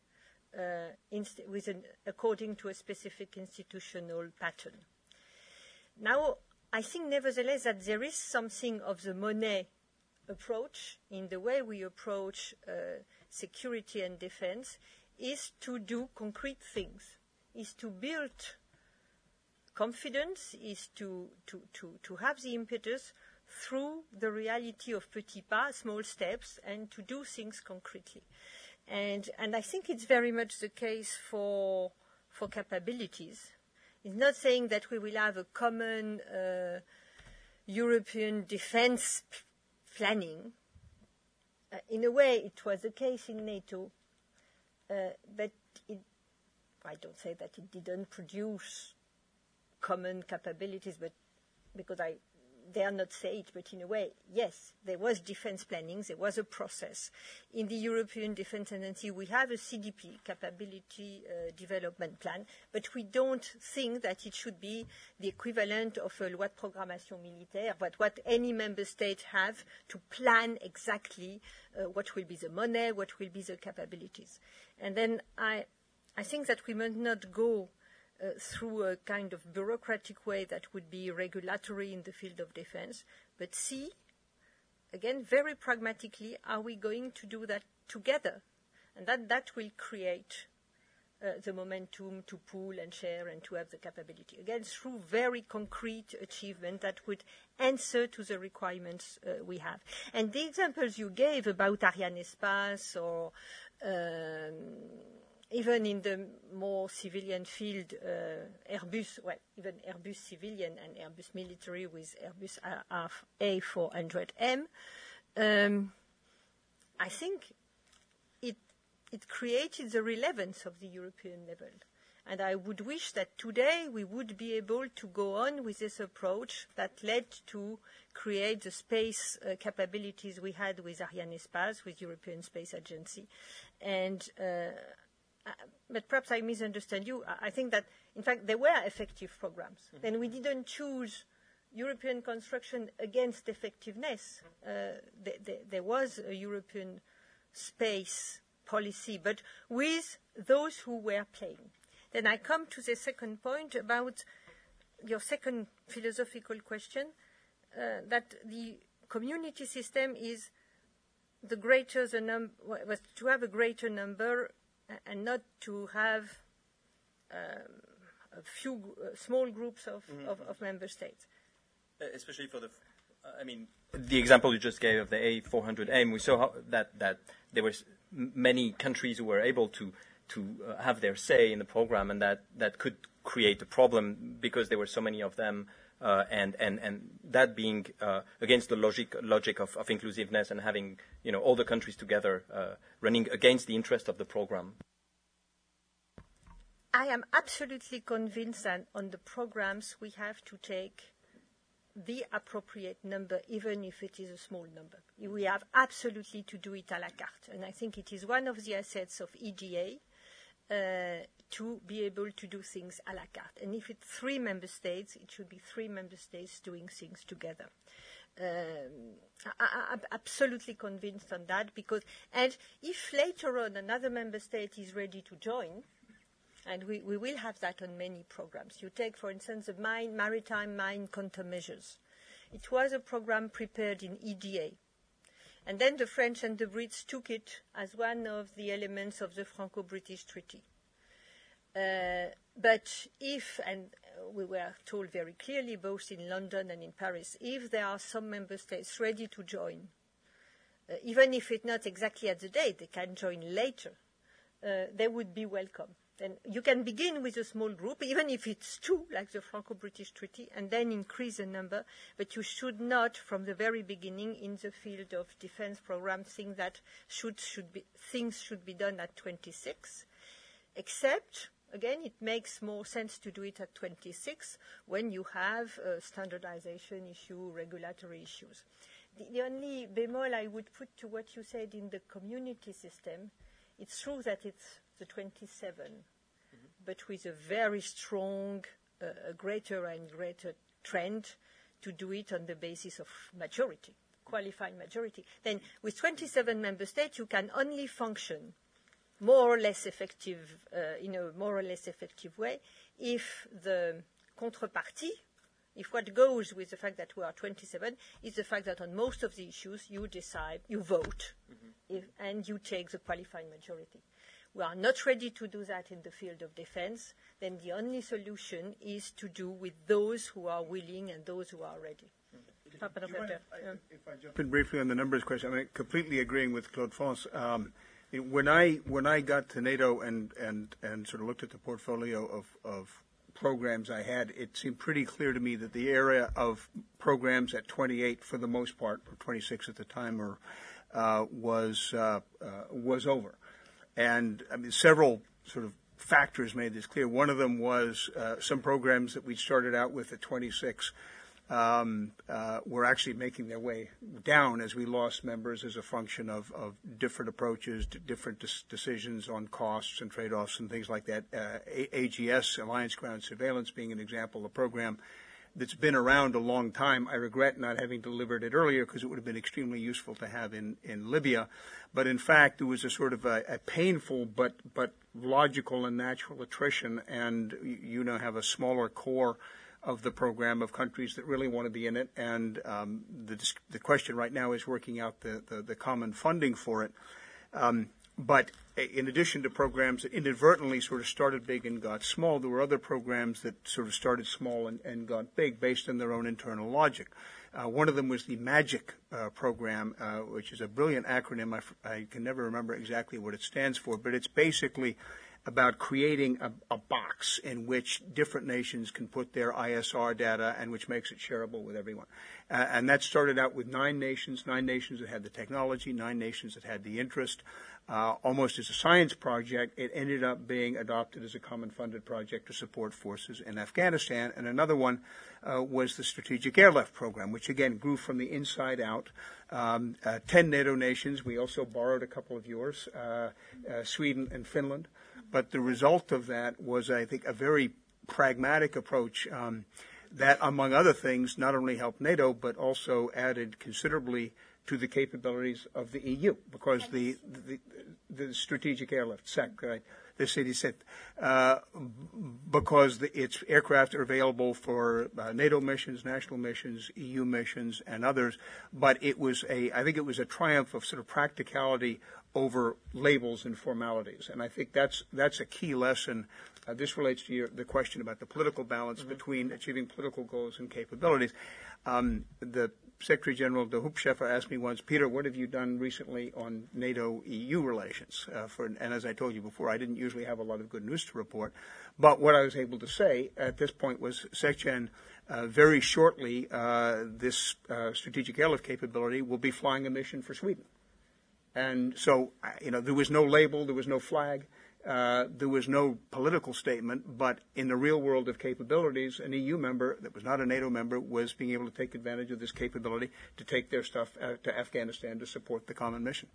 according to a specific institutional pattern. Now, I think nevertheless that there is something of the Monnet approach in the way we approach security and defense, is to do concrete things, is to build confidence, is to have the impetus through the reality of petits pas, small steps, and to do things concretely. And I think it's very much the case for capabilities. It's not saying that we will have a common European defense planning. In a way, it was the case in NATO, but I don't say that it didn't produce common capabilities, but because I dare not say it, but in a way, yes, there was defense planning, there was a process. In the European Defense Agency, we have a CDP, Capability Development Plan, but we don't think that it should be the equivalent of a loi de programmation militaire, but what any member state have to plan exactly what will be the money, what will be the capabilities. And then I think that we must not go through a kind of bureaucratic way that would be regulatory in the field of defense, but see, again, very pragmatically, are we going to do that together? And that will create the momentum to pool and share and to have the capability. Again, through very concrete achievement that would answer to the requirements we have. And the examples you gave about Arianespace or even in the more civilian field, Airbus, even Airbus civilian and Airbus military with Airbus A400M, I think it created the relevance of the European level. And I would wish that today we would be able to go on with this approach that led to create the space capabilities we had with Arianespace, with European Space Agency. And but perhaps I misunderstand you. I think that, in fact, there were effective programs. Mm-hmm. Then we didn't choose European construction against effectiveness. There was a European space policy, but with those who were playing. Then I come to the second point about your second philosophical question, that the community system is the greater the number, was to have a greater number and not to have a few small groups of member states. Especially for the I mean, the example you just gave of the A400M, we saw that there were many countries who were able to have their say in the program, and that could create a problem because there were so many of them, and that being against the logic of inclusiveness and having all the countries together running against the interest of the program. I am absolutely convinced that on the programs we have to take the appropriate number, even if it is a small number. We have absolutely to do it à la carte. And I think it is one of the assets of EGA to be able to do things à la carte. And if it's 3 member states, it should be 3 member states doing things together. I'm absolutely convinced on that and if later on another member state is ready to join, and we will have that on many programs. You take, for instance, the maritime mine countermeasures. It was a program prepared in EDA. And then the French and the Brits took it as one of the elements of the Franco-British Treaty. But if, and we were told very clearly, both in London and in Paris, if there are some member states ready to join, even if it's not exactly at the date, they can join later, they would be welcome. Then you can begin with a small group, even if it's 2, like the Franco-British Treaty, and then increase the number. But you should not, from the very beginning, in the field of defense programs, think that things should be done at 26. Except, again, it makes more sense to do it at 26 when you have a standardization issue, regulatory issues. The only bemol I would put to what you said in the community system, it's true that it's the 27, but with a very strong, greater and greater trend to do it on the basis of majority, qualified majority. Then with 27 member states, you can only function more or less effective, in a more or less effective way if the contrepartie, if what goes with the fact that we are 27 is the fact that on most of the issues you decide, you vote, and you take the qualified majority. We are not ready to do that in the field of defense. Then the only solution is to do with those who are willing and those who are ready. If I jump in briefly on the numbers question, I'm completely agreeing with Claude France. When I got to NATO and sort of looked at the portfolio of programs I had, it seemed pretty clear to me that the area of programs at 28, for the most part, or 26 at the time, was over. And I mean, several sort of factors made this clear. One of them was some programs that we started out with at 26 were actually making their way down as we lost members as a function of different approaches, different decisions on costs and trade-offs and things like that. AGS, Alliance Ground Surveillance, being an example, a program that's been around a long time. I regret not having delivered it earlier because it would have been extremely useful to have in Libya. But in fact, there was a sort of a painful but logical and natural attrition, and you now have a smaller core of the program of countries that really want to be in it. And the question right now is working out the common funding for it. But in addition to programs that inadvertently sort of started big and got small, there were other programs that sort of started small and got big based on their own internal logic. One of them was the MAGIC program, which is a brilliant acronym. I can never remember exactly what it stands for, but it's basically about creating a box in which different nations can put their ISR data and which makes it shareable with everyone. And that started out with 9 nations that had the technology, 9 nations that had the interest. Almost as a science project, it ended up being adopted as a common funded project to support forces in Afghanistan. And another one was the Strategic Airlift Program, which again grew from the inside out. 10 NATO nations. We also borrowed a couple of yours, Sweden and Finland. But the result of that was, I think, a very pragmatic approach that, among other things, not only helped NATO, but also added considerably to the capabilities of the EU, because the Strategic Airlift, SEC, right, the city said, because its aircraft are available for NATO missions, national missions, EU missions, and others. But I think it was a triumph of sort of practicality over labels and formalities, and I think that's a key lesson. This relates to the question about the political balance between achieving political goals and capabilities. The Secretary General de Hoopscheffer asked me once, Peter, what have you done recently on NATO-EU relations? And as I told you before, I didn't usually have a lot of good news to report. But what I was able to say at this point was, SecGen, very shortly, this strategic airlift capability will be flying a mission for Sweden. And so, there was no label, there was no flag. There was no political statement, but in the real world of capabilities, an EU member that was not a NATO member was being able to take advantage of this capability to take their stuff to Afghanistan to support the common mission.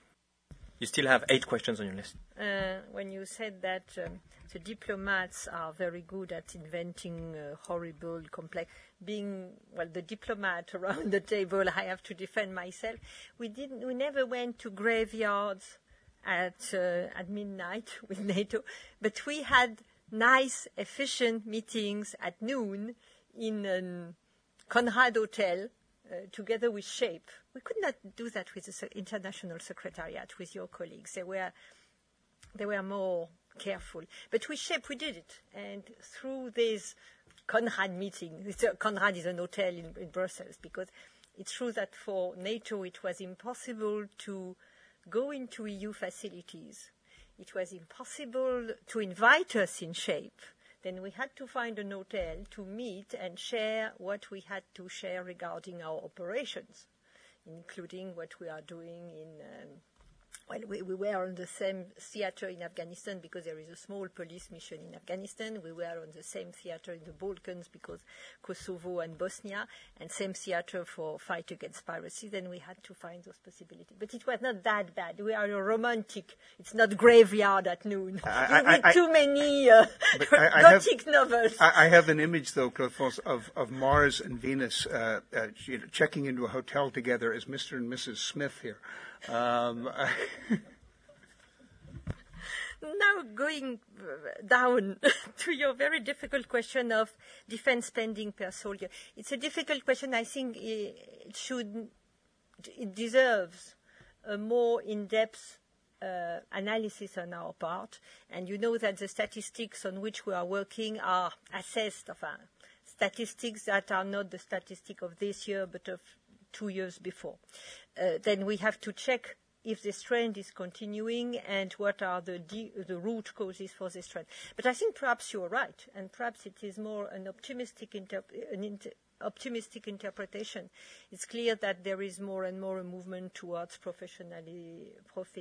You still have 8 questions on your list. When you said that the diplomats are very good at inventing horrible, complex, being, the diplomat around the table, I have to defend myself. We never went to graveyards at midnight with NATO, but we had nice, efficient meetings at noon in Conrad Hotel together with SHAPE. We could not do that with the International Secretariat, with your colleagues. They were more careful. But with SHAPE we did it, and through this Conrad meeting, Conrad is an hotel in Brussels, because it's true that for NATO it was impossible to go into EU facilities. It was impossible to invite us in SHAPE. Then we had to find an hotel to meet and share what we had to share regarding our operations, including what we are doing in we were on the same theater in Afghanistan because there is a small police mission in Afghanistan. We were on the same theater in the Balkans because Kosovo and Bosnia, and same theater for fight against piracy. Then we had to find those possibilities. But it was not that bad. We are romantic. It's not graveyard at noon. You read too many Gothic novels. I have an image, though, Claude France, of Mars and Venus checking into a hotel together as Mr. and Mrs. Smith here. Now going down to your very difficult question of defense spending per soldier. It's a difficult question. I think it deserves a more in-depth analysis on our part. And you know that the statistics on which we are working are assessed of statistics that are not the statistic of this year but of 2 years before. Then we have to check if this trend is continuing and what are the root causes for this trend. But I think perhaps you're right, and perhaps it is more an optimistic interpretation. It's clear that there is more and more a movement towards professionalization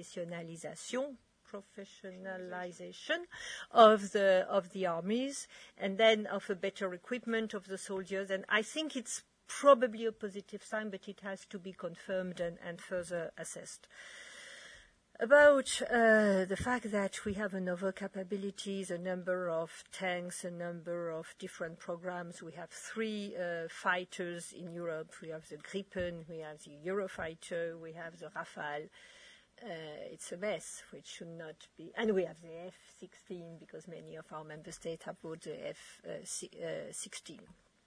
of the armies, and then of a better equipment of the soldiers. And I think it's probably a positive sign, but it has to be confirmed and further assessed. About the fact that we have an overcapabilities, a number of tanks, a number of different programs. We have 3 fighters in Europe. We have the Gripen, we have the Eurofighter, we have the Rafale. It's a mess, which should not be. And we have the F-16, because many of our member states have bought the F-16.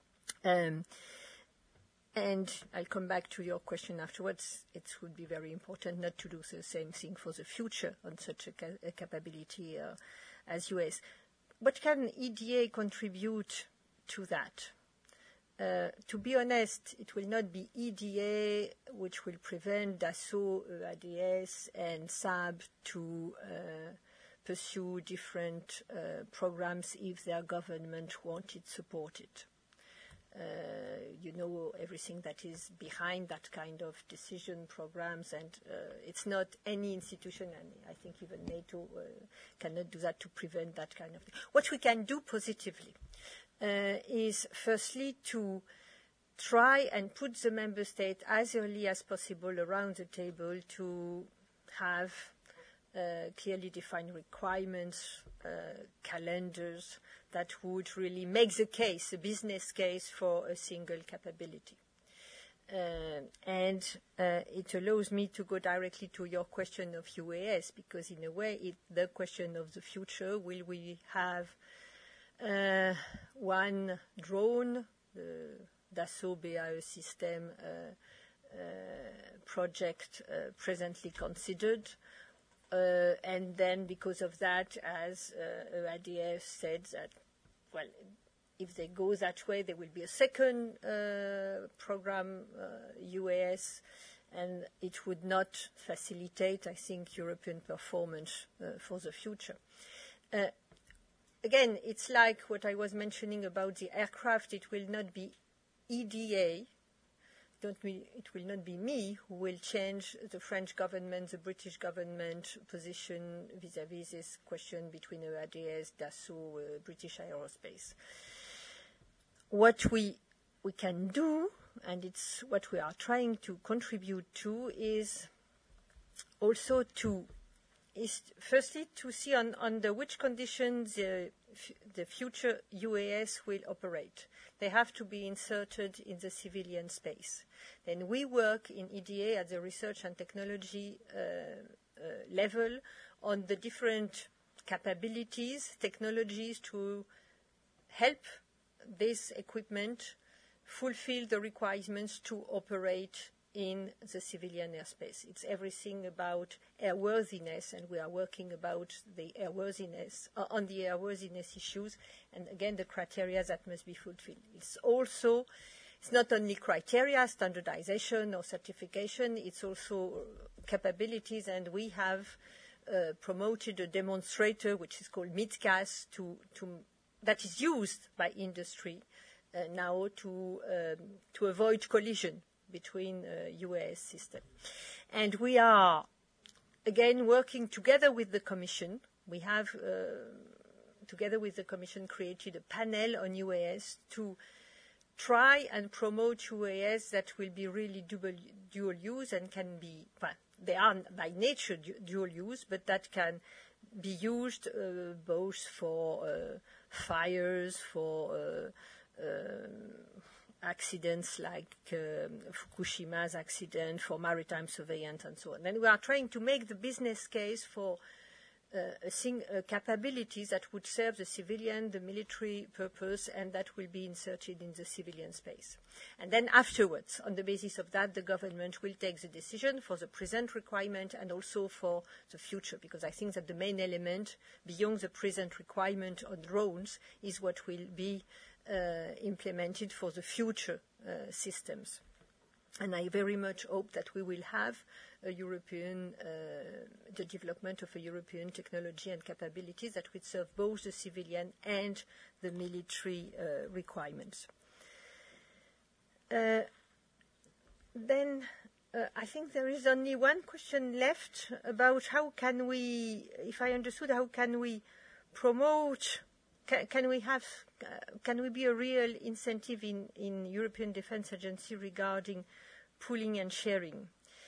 And I'll come back to your question afterwards. It would be very important not to do the same thing for the future on such a capability as US. What can EDA contribute to that? To be honest, it will not be EDA which will prevent Dassault, EADS, and Saab to pursue different programs if their government wanted supported. You know everything that is behind that kind of decision programs, and it's not any institution, and I think even NATO cannot do that to prevent that kind of thing. What we can do positively is firstly to try and put the member state as early as possible around the table to have clearly defined requirements, calendars that would really make the case, a business case for a single capability. And it allows me to go directly to your question of UAS, because in a way, the question of the future, will we have one drone, the Dassault BAE system project presently considered, and then because of that, as EADS said, that, well, if they go that way, there will be a second program, UAS, and it would not facilitate, I think, European performance for the future. Again, it's like what I was mentioning about the aircraft. It will not be EDA. It will not be me who will change the French government, the British government position vis-à-vis this question between EADS, Dassault, British Aerospace. What we can do, and it's what we are trying to contribute to, is also firstly to see under which conditions the future UAS will operate. They have to be inserted in the civilian space. Then we work in EDA at the research and technology level on the different capabilities, technologies to help this equipment fulfill the requirements to operate in the civilian airspace. It's everything about airworthiness, and we are working about the airworthiness on the airworthiness issues, and again the criteria that must be fulfilled. It's not only criteria, standardization or certification, it's also capabilities, and we have promoted a demonstrator which is called MITCAS that is used by industry now to avoid collision between UAS system. And we are, again, working together with the Commission. We have, together with the Commission, created a panel on UAS to try and promote UAS that will be really dual use and can be, well, they are by nature dual use, but that can be used both for fires, for accidents like Fukushima's accident, for maritime surveillance and so on. And we are trying to make the business case for capabilities that would serve the civilian, the military purpose, and that will be inserted in the civilian space. And then afterwards, on the basis of that, the government will take the decision for the present requirement and also for the future, because I think that the main element beyond the present requirement on drones is what will be implemented for the future systems. And I very much hope that we will have the development of a European technology and capabilities that would serve both the civilian and the military requirements. Then I think there is only one question left about how can we, if I understood, how can we promote, can we be a real incentive in European Defence Agency regarding pooling and sharing?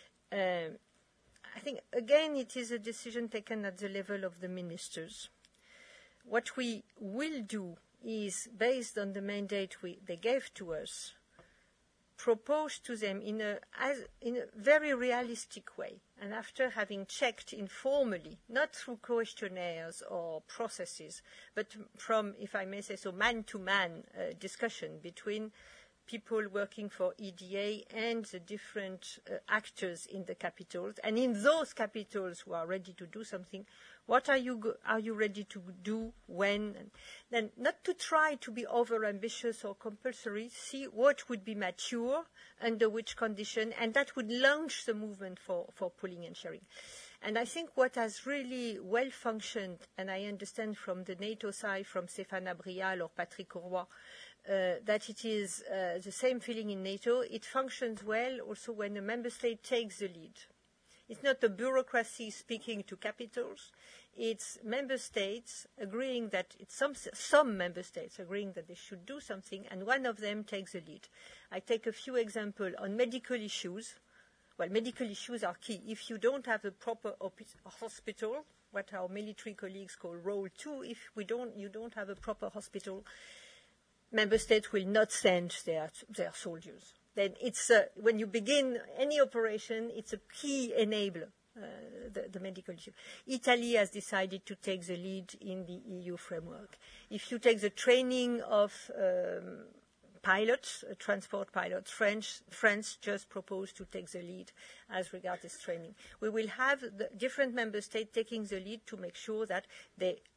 I think, again, it is a decision taken at the level of the ministers. What we will do is, based on the mandate they gave to us, propose to them in a very realistic way, and after having checked informally, not through questionnaires or processes, but from, if I may say so, man-to-man discussion between people working for EDA and the different actors in the capitals, and in those capitals who are ready to do something, what are you ready to do when? And then not to try to be over-ambitious or compulsory, see what would be mature, under which condition, and that would launch the movement for pooling and sharing. And I think what has really well functioned, and I understand from the NATO side, from Stéphane Abrial or Patrick Courroy, that it is the same feeling in NATO. It functions well also when a member state takes the lead. It's not the bureaucracy speaking to capitals. It's member states agreeing that some member states agreeing that they should do something, and one of them takes the lead. I take a few examples on medical issues. Well, medical issues are key. If you don't have a proper hospital, what our military colleagues call Role 2, if you don't have a proper hospital, member states will not send their soldiers. Then it's when you begin any operation, it's a key enabler, the medical issue. Italy has decided to take the lead in the EU framework. If you take the training of pilots, transport pilots, France just proposed to take the lead as regards this training. We will have the different member states taking the lead to make sure that they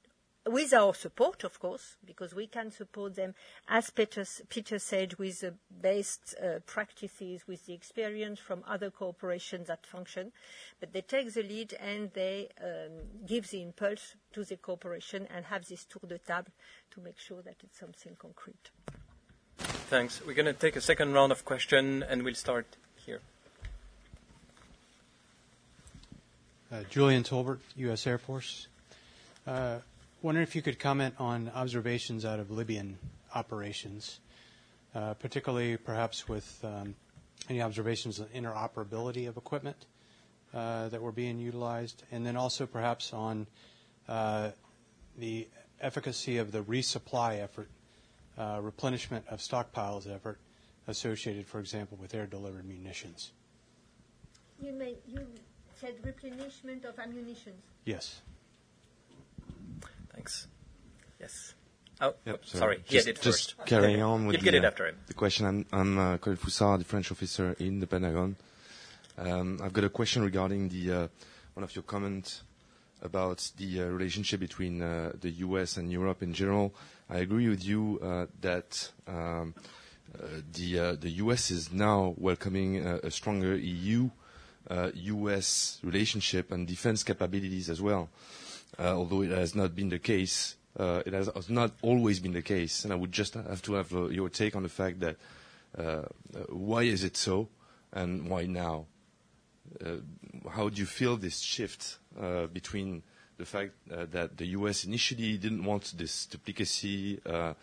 with our support, of course, because we can support them, as Peter said, with the best practices, with the experience from other corporations that function. But they take the lead and they give the impulse to the corporation and have this tour de table to make sure that it's something concrete. Thanks. We're going to take a second round of questions, and we'll start here. Julian Tolbert, U.S. Air Force. Wondering if you could comment on observations out of Libyan operations, particularly perhaps with any observations on interoperability of equipment that were being utilized, and then also perhaps on the efficacy of the resupply effort, replenishment of stockpiles effort associated, for example, with air-delivered munitions. You said replenishment of ammunition. Yes. Thanks. Yes. Oh, yep, sorry. He had it first. Just carrying on with get it after him. The question. I'm Colin Foussard, the French officer in the Pentagon. I've got a question regarding the one of your comments about the relationship between the U.S. and Europe in general. I agree with you that the U.S. is now welcoming a stronger EU-U.S. relationship and defense capabilities as well. Although it has not been the case, it has not always been the case. And I would just have to have your take on the fact that why is it so, and why now? How do you feel this shift between the fact that the U.S. initially didn't want this duplicacy,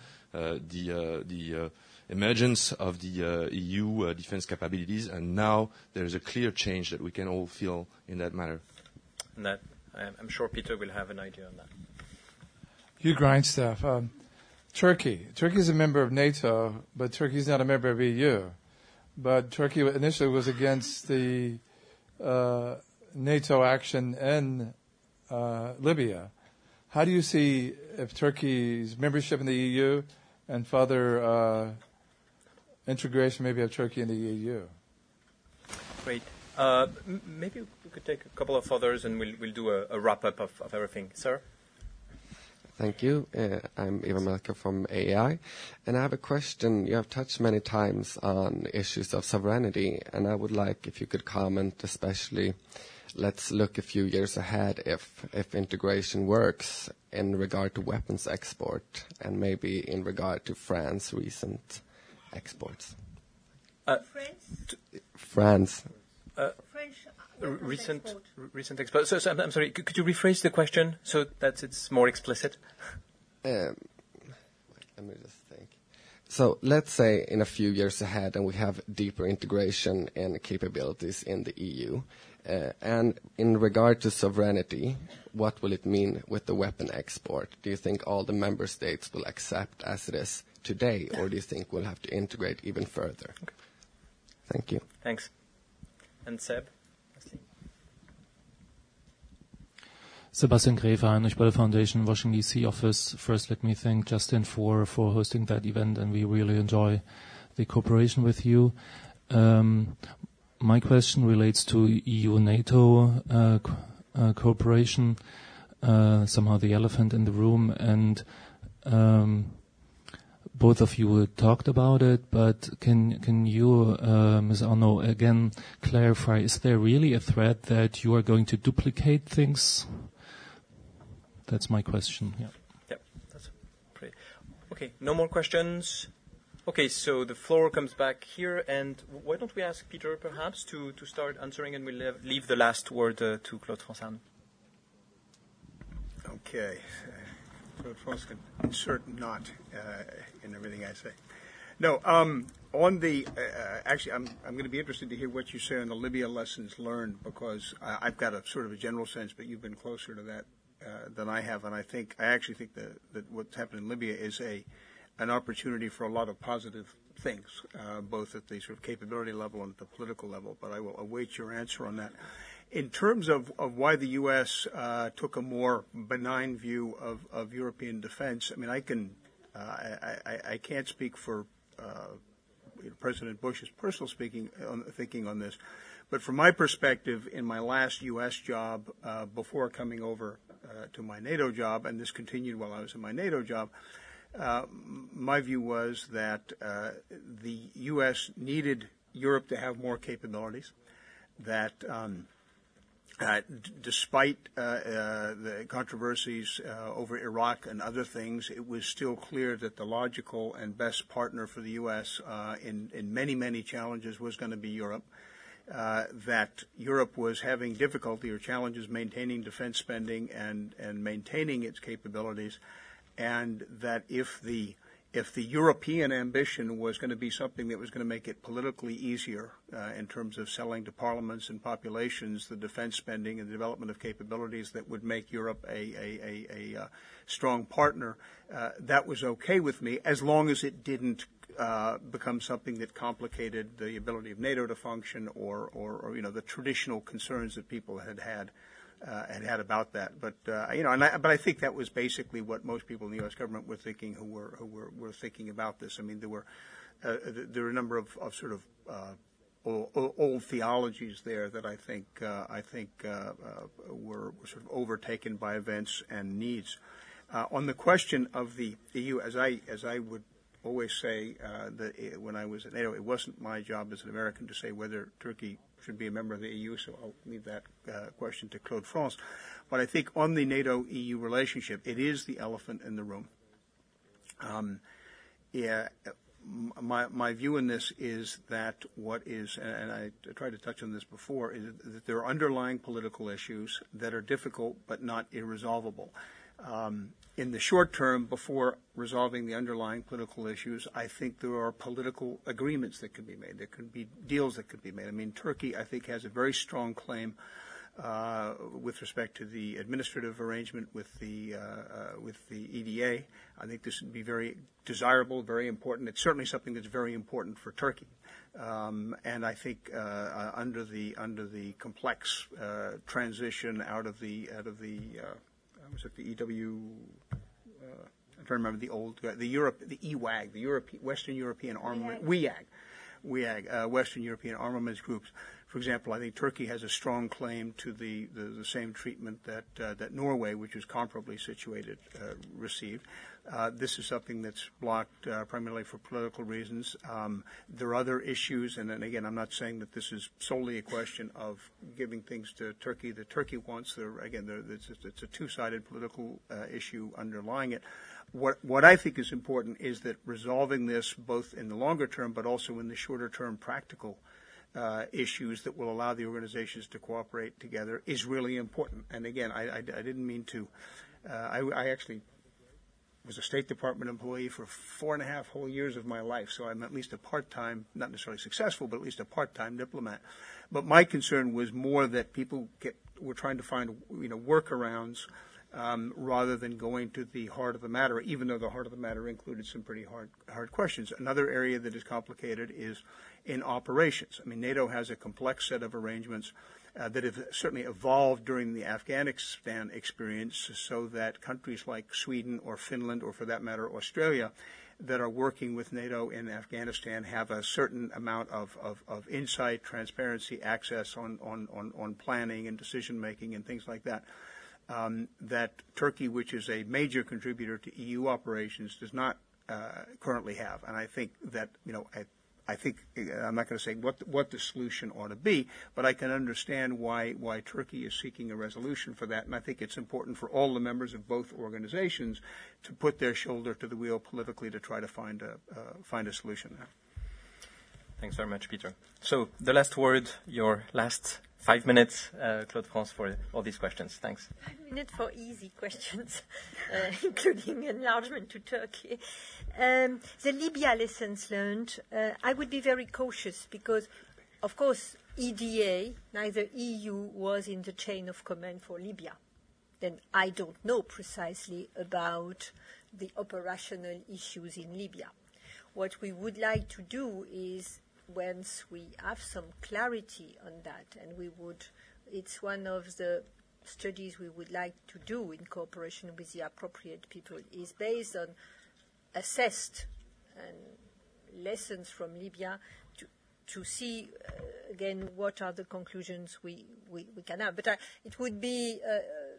the emergence of the EU defense capabilities, and now there's a clear change that we can all feel in that matter? And that, I'm sure Peter will have an idea on that. Hugh Grindstaff. Turkey. Turkey is a member of NATO, but Turkey is not a member of EU. But Turkey initially was against the NATO action in Libya. How do you see if Turkey's membership in the EU and further integration maybe of Turkey in the EU? Great. Maybe we could take a couple of others and we'll do a wrap-up of everything. Sir? Thank you. I'm Ivan Melka from AI, and I have a question. You have touched many times on issues of sovereignty, and I would like if you could comment, especially, let's look a few years ahead if integration works in regard to weapons export and maybe in regard to France's recent exports. France. Recent export. So I'm sorry. Could you rephrase the question so that it's more explicit? Let me just think. So let's say in a few years ahead, and we have deeper integration and capabilities in the EU. And in regard to sovereignty, what will it mean with the weapon export? Do you think all the member states will accept as it is today, or do you think we'll have to integrate even further? Okay. Thank you. Thanks. And Seb? Sebastian Gräfe, Heinrich Böll Foundation, Washington, D.C. office. First, let me thank Justin for hosting that event, and we really enjoy the cooperation with you. My question relates to EU-NATO cooperation, somehow the elephant in the room, and both of you talked about it, but can you, Ms. Arnaud, again clarify, is there really a threat that you are going to duplicate things? That's my question. Yeah. Yep. That's pretty. Okay. No more questions. Okay. So the floor comes back here, and why don't we ask Peter perhaps to start answering, and we'll leave the last word to Claude Froissart. Okay. Claude Froissart can insert not in everything I say. No. On the actually, I'm going to be interested to hear what you say on the Libya lessons learned, because I've got a sort of a general sense, but you've been closer to that than I have, and I actually think that what's happened in Libya is an opportunity for a lot of positive things, both at the sort of capability level and at the political level. But I will await your answer on that. In terms of why the U.S. Took a more benign view of European defense, I mean, I can't speak for President Bush's personal thinking on this, but from my perspective, in my last U.S. job before coming over my NATO job, and this continued while I was in my NATO job. My view was that the U.S. needed Europe to have more capabilities, that despite the controversies over Iraq and other things, it was still clear that the logical and best partner for the U.S. In many, many challenges was going to be Europe. That Europe was having difficulty or challenges maintaining defense spending and maintaining its capabilities, and that if the European ambition was going to be something that was going to make it politically easier in terms of selling to parliaments and populations the defense spending and the development of capabilities that would make Europe a strong partner, that was okay with me as long as it didn't become something that complicated the ability of NATO to function or the traditional concerns that people had about that. But but I think that was basically what most people in the U.S. government were thinking who were thinking about this. I mean, there were a number of sort of old theologies there that I think were sort of overtaken by events and needs. On the question of the EU, as I would always say that when I was at NATO, it wasn't my job as an American to say whether Turkey should be a member of the EU, so I'll leave that question to Claude France. But I think on the NATO-EU relationship, it is the elephant in the room. My view in this is that what is, and I tried to touch on this before, is that there are underlying political issues that are difficult but not irresolvable. In the short term, before resolving the underlying political issues, I think there are political agreements that can be made. There can be deals that could be made. I mean, Turkey, I think, has a very strong claim with respect to the administrative arrangement with the EDA. I think this would be very desirable, very important. It's certainly something that's very important for Turkey. And I think under the complex transition out of the was it the EW? I'm trying to remember the EWAG, the Western European Armament, WEAG, Western European Armaments Groups. For example, I think Turkey has a strong claim to the same treatment that Norway, which is comparably situated, received. This is something that's blocked primarily for political reasons. There are other issues, and then again, I'm not saying that this is solely a question of giving things to Turkey that Turkey wants. It's a two-sided political issue underlying it. What I think is important is that resolving this both in the longer term but also in the shorter term practical issues that will allow the organizations to cooperate together is really important. And again, I didn't mean to. I actually was a State Department employee for 4.5 whole years of my life, so I'm at least a part-time, not necessarily successful, but at least a part-time diplomat. But my concern was more that people were trying to find workarounds rather than going to the heart of the matter, even though the heart of the matter included some pretty hard questions. Another area that is complicated is in operations. I mean, NATO has a complex set of arrangements that have certainly evolved during the Afghanistan experience so that countries like Sweden or Finland or, for that matter, Australia that are working with NATO in Afghanistan have a certain amount of insight, transparency, access on planning and decision-making and things like that. That Turkey, which is a major contributor to EU operations, does not currently have. And I think that, I think I'm not going to say what the solution ought to be, but I can understand why Turkey is seeking a resolution for that. And I think it's important for all the members of both organizations to put their shoulder to the wheel politically to try to find a solution there. Thanks very much, Peter. So the last word, your last 5 minutes, Claude France, for all these questions. Thanks. 5 minutes for easy questions, including enlargement to Turkey. The Libya lessons learned, I would be very cautious because, of course, EDA, neither EU was in the chain of command for Libya. Then I don't know precisely about the operational issues in Libya. What we would like to do is, once we have some clarity on that, and it's one of the studies we would like to do in cooperation with the appropriate people, is based on assessed lessons from Libya to see, again, what are the conclusions we can have. But it would be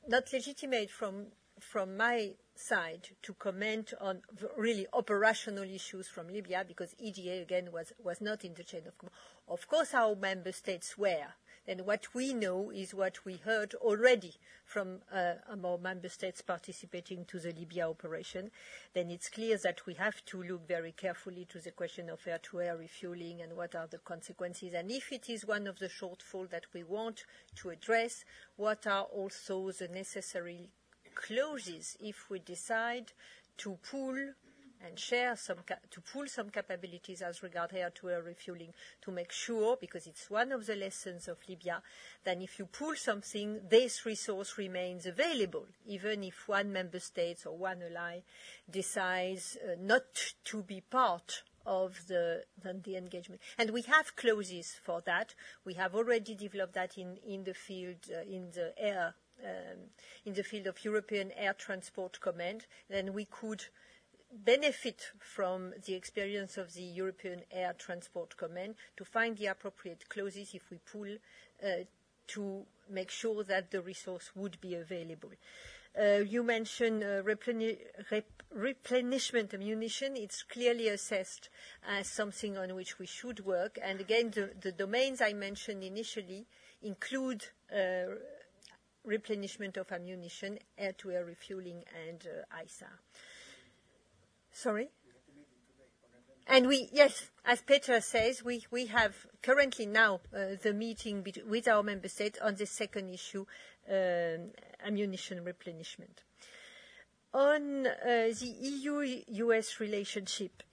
not legitimate from my side to comment on really operational issues from Libya, because EDA again was not in the chain of command. Of course, our member states were. And what we know is what we heard already from our member states participating to the Libya operation. Then it's clear that we have to look very carefully to the question of air-to-air refueling and what are the consequences. And if it is one of the shortfalls that we want to address, what are also the necessary clauses if we decide to pool and share to pool some capabilities as regard air-to-air refueling, to make sure, because it's one of the lessons of Libya, that if you pool something, this resource remains available, even if one member state or one ally decides not to be part of the engagement. And we have clauses for that. We have already developed that in the field, in the field of European Air Transport Command. Then we could benefit from the experience of the European Air Transport Command to find the appropriate clauses if we pool to make sure that the resource would be available. You mentioned replenishment ammunition. It's clearly assessed as something on which we should work. And again, the domains I mentioned initially include replenishment of ammunition, air-to-air refueling, and ISA. Sorry? And yes, as Peter says, we have currently now the meeting with our member states on the second issue, ammunition replenishment. On the EU-US relationship,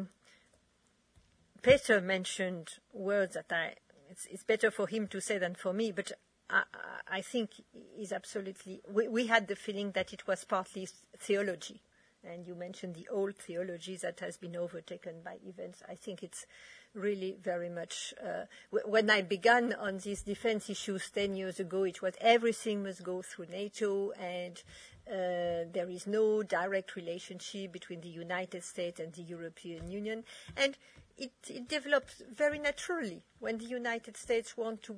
Peter mentioned words that it's better for him to say than for me, but I think is absolutely. We had the feeling that it was partly theology. And you mentioned the old theology that has been overtaken by events. I think it's really very much. When I began on these defense issues 10 years ago, it was everything must go through NATO, and there is no direct relationship between the United States and the European Union. And it developed very naturally when the United States want to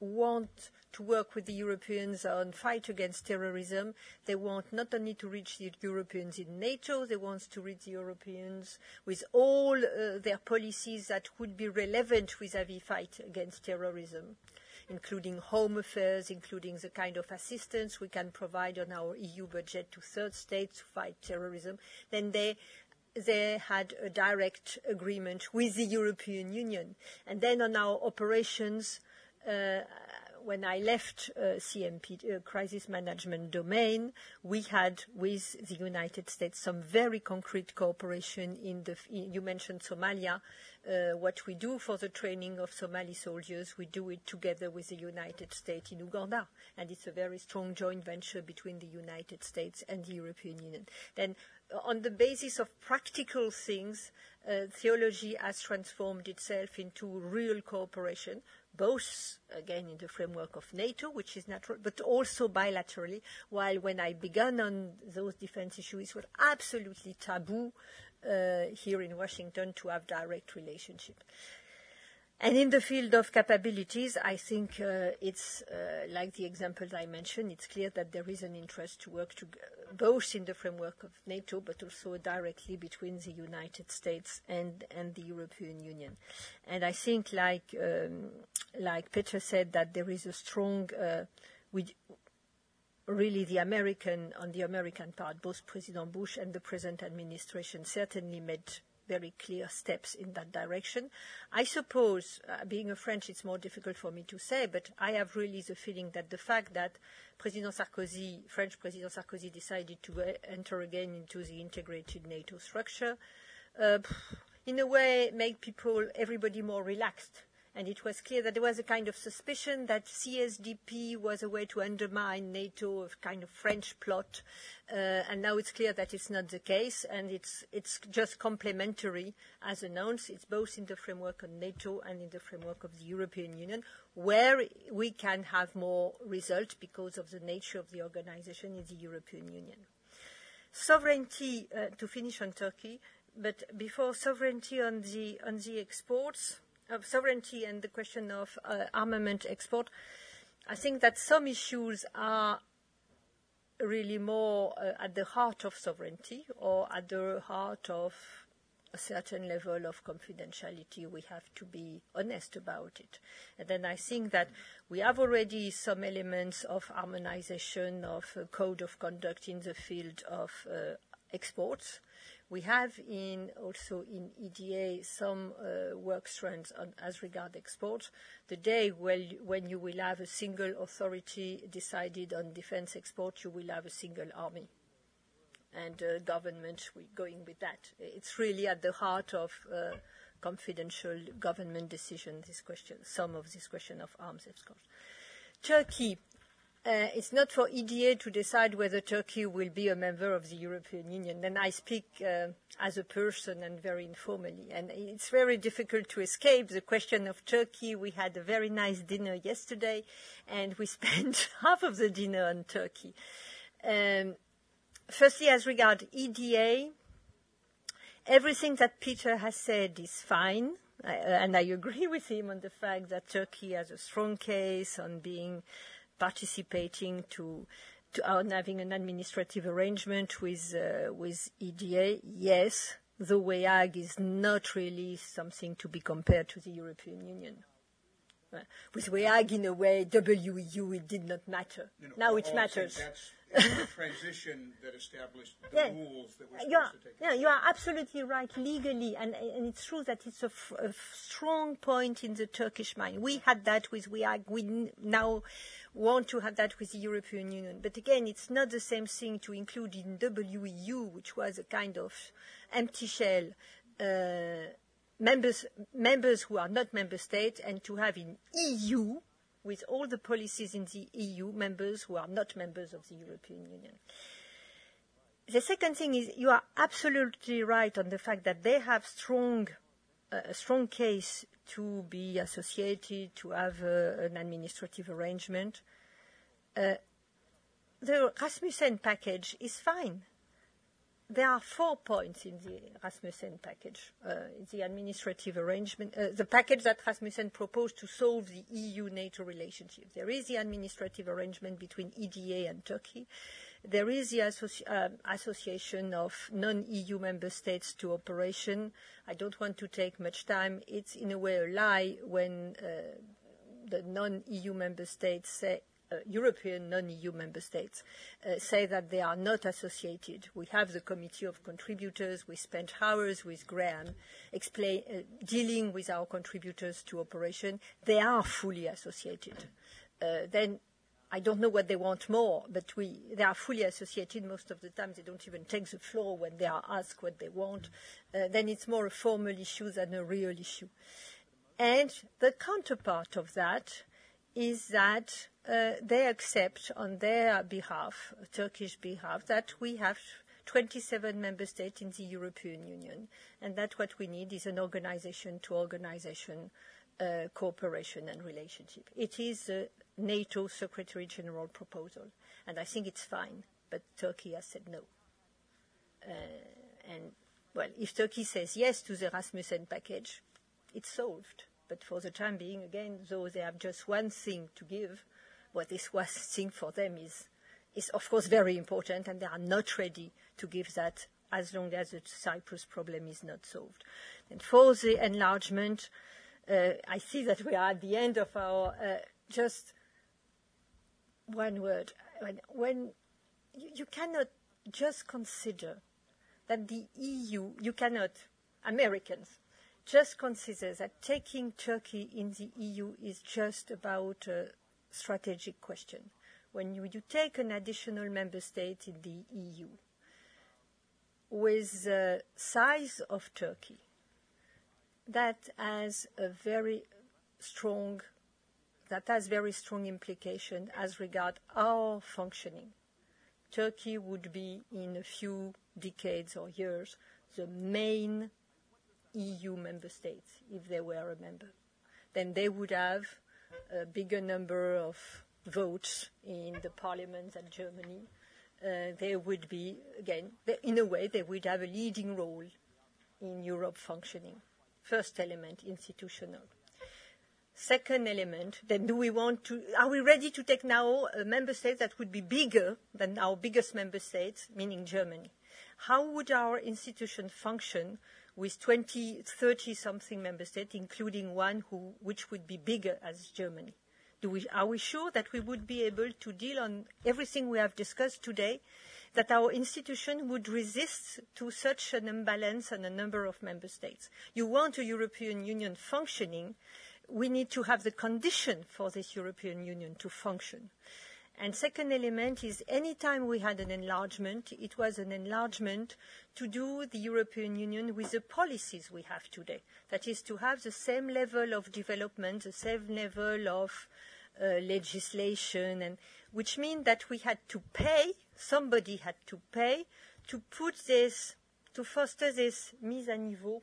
work with the Europeans on fight against terrorism. They want not only to reach the Europeans in NATO, they want to reach the Europeans with all their policies that would be relevant vis-à-vis fight against terrorism, including home affairs, including the kind of assistance we can provide on our EU budget to third states to fight terrorism. Then they had a direct agreement with the European Union. And then on our operations, when I left CMP, crisis management domain, we had with the United States some very concrete cooperation you mentioned Somalia. What we do for the training of Somali soldiers, we do it together with the United States in Uganda. And it's a very strong joint venture between the United States and the European Union. Then on the basis of practical things, theology has transformed itself into real cooperation, both, again, in the framework of NATO, which is natural, but also bilaterally, while when I began on those defense issues, it was absolutely taboo here in Washington to have direct relationship. And in the field of capabilities, I think it's like the examples I mentioned, it's clear that there is an interest to work both in the framework of NATO, but also directly between the United States and the European Union. And I think, like Peter said, that there is a strong, really on the American part, both President Bush and the present administration certainly made very clear steps in that direction. I suppose, being a French, it's more difficult for me to say, but I have really the feeling that the fact that French President Sarkozy decided to enter again into the integrated NATO structure, in a way made everybody more relaxed. And it was clear that there was a kind of suspicion that CSDP was a way to undermine NATO, a kind of French plot. And now it's clear that it's not the case, and it's just complementary, as announced. It's both in the framework of NATO and in the framework of the European Union, where we can have more results because of the nature of the organization in the European Union. Sovereignty, to finish on Turkey, but before sovereignty on the exports, of sovereignty and the question of armament export, I think that some issues are really more at the heart of sovereignty or at the heart of a certain level of confidentiality. We have to be honest about it. And then I think that we have already some elements of harmonization of a code of conduct in the field of exports. We have also in EDA some work strands as regard exports. The day when you will have a single authority decided on defense export, you will have a single army. And government, we're going with that. It's really at the heart of confidential government decision, some of this question of arms exports. Turkey. It's not for EDA to decide whether Turkey will be a member of the European Union. And I speak as a person and very informally. And it's very difficult to escape the question of Turkey. We had a very nice dinner yesterday, and we spent half of the dinner on Turkey. Firstly, as regard EDA, everything that Peter has said is fine. And I agree with him on the fact that Turkey has a strong case on participating on having an administrative arrangement with EDA. Yes, the WEAG is not really something to be compared to the European Union. With WEAG, in a way, WEU, it did not matter. Now it matters. That's the transition that established the rules that we're supposed to take. Yeah, you are absolutely right legally, and it's true that it's a strong point in the Turkish mind. We had that with WEAG. We now want to have that with the European Union. But again, it's not the same thing to include in WEU, which was a kind of empty shell, members who are not member states, and to have in EU, with all the policies in the EU, members who are not members of the European Union. The second thing is you are absolutely right on the fact that they have a strong case to be associated, to have an administrative arrangement. The Rasmussen package is fine. There are 4 points in the Rasmussen package. The administrative arrangement, the package that Rasmussen proposed to solve the EU-NATO relationship. There is the administrative arrangement between EDA and Turkey. There is the association of non-EU member states to operation. I don't want to take much time. It's in a way a lie when the non-EU member states say, European non-EU member states say that they are not associated. We have the committee of contributors. We spent hours with Graham dealing with our contributors to operation. They are fully associated. Then I don't know what they want more, but they are fully associated. Most of the time they don't even take the floor when they are asked what they want. Then it's more a formal issue than a real issue. And the counterpart of that is that they accept on their behalf, Turkish behalf, that we have 27 member states in the European Union, and that what we need is an organization-to-organization cooperation and relationship. It is a NATO Secretary General proposal, and I think it's fine, but Turkey has said no. If Turkey says yes to the Rasmussen package, it's solved. But for the time being, again, though they have just one thing to give, what this one thing for them is of course very important, and they are not ready to give that as long as the Cyprus problem is not solved. And for the enlargement, I see that we are at the end of our, just one word. When you cannot just consider that the EU, Americans, just consider that taking Turkey in the EU is just about a strategic question. When you take an additional member state in the EU, with the size of Turkey, that has very strong implication as regard our functioning. Turkey would be, in a few decades or years, the main EU member states, if they were a member. Then they would have a bigger number of votes in the parliament than Germany. They would be, again, in a way, they would have a leading role in Europe functioning. First element, institutional. Second element, then are we ready to take now a member state that would be bigger than our biggest member state, meaning Germany? How would our institution function with 20, 30-something member states, including one which would be bigger as Germany? Are we sure that we would be able to deal on everything we have discussed today, that our institution would resist to such an imbalance on a number of member states? You want a European Union functioning, we need to have the condition for this European Union to function. And second element is any time we had an enlargement, it was an enlargement to do the European Union with the policies we have today. That is to have the same level of development, the same level of legislation, and which means that we had to pay, somebody had to pay to put this, to foster this mise à niveau,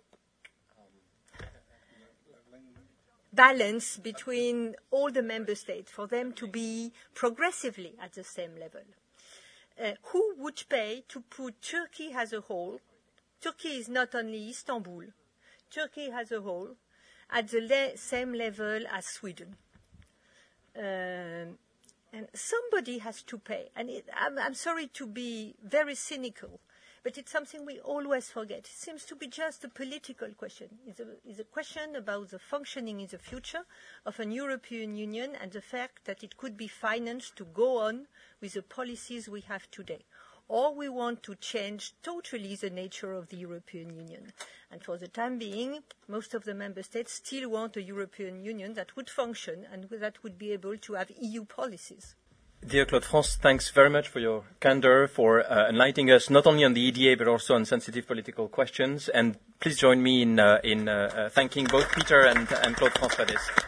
balance between all the member states for them to be progressively at the same level. Who would pay to put Turkey as a whole? Turkey is not only Istanbul. Turkey as a whole at the same level as Sweden. And somebody has to pay. And I'm sorry to be very cynical, but it's something we always forget. It seems to be just a political question. It's a question about the functioning in the future of an European Union and the fact that it could be financed to go on with the policies we have today. Or we want to change totally the nature of the European Union. And for the time being, most of the member states still want a European Union that would function and that would be able to have EU policies. Dear Claude-France, thanks very much for your candor, for enlightening us not only on the EDA but also on sensitive political questions. And please join me in thanking both Peter and Claude-France for this.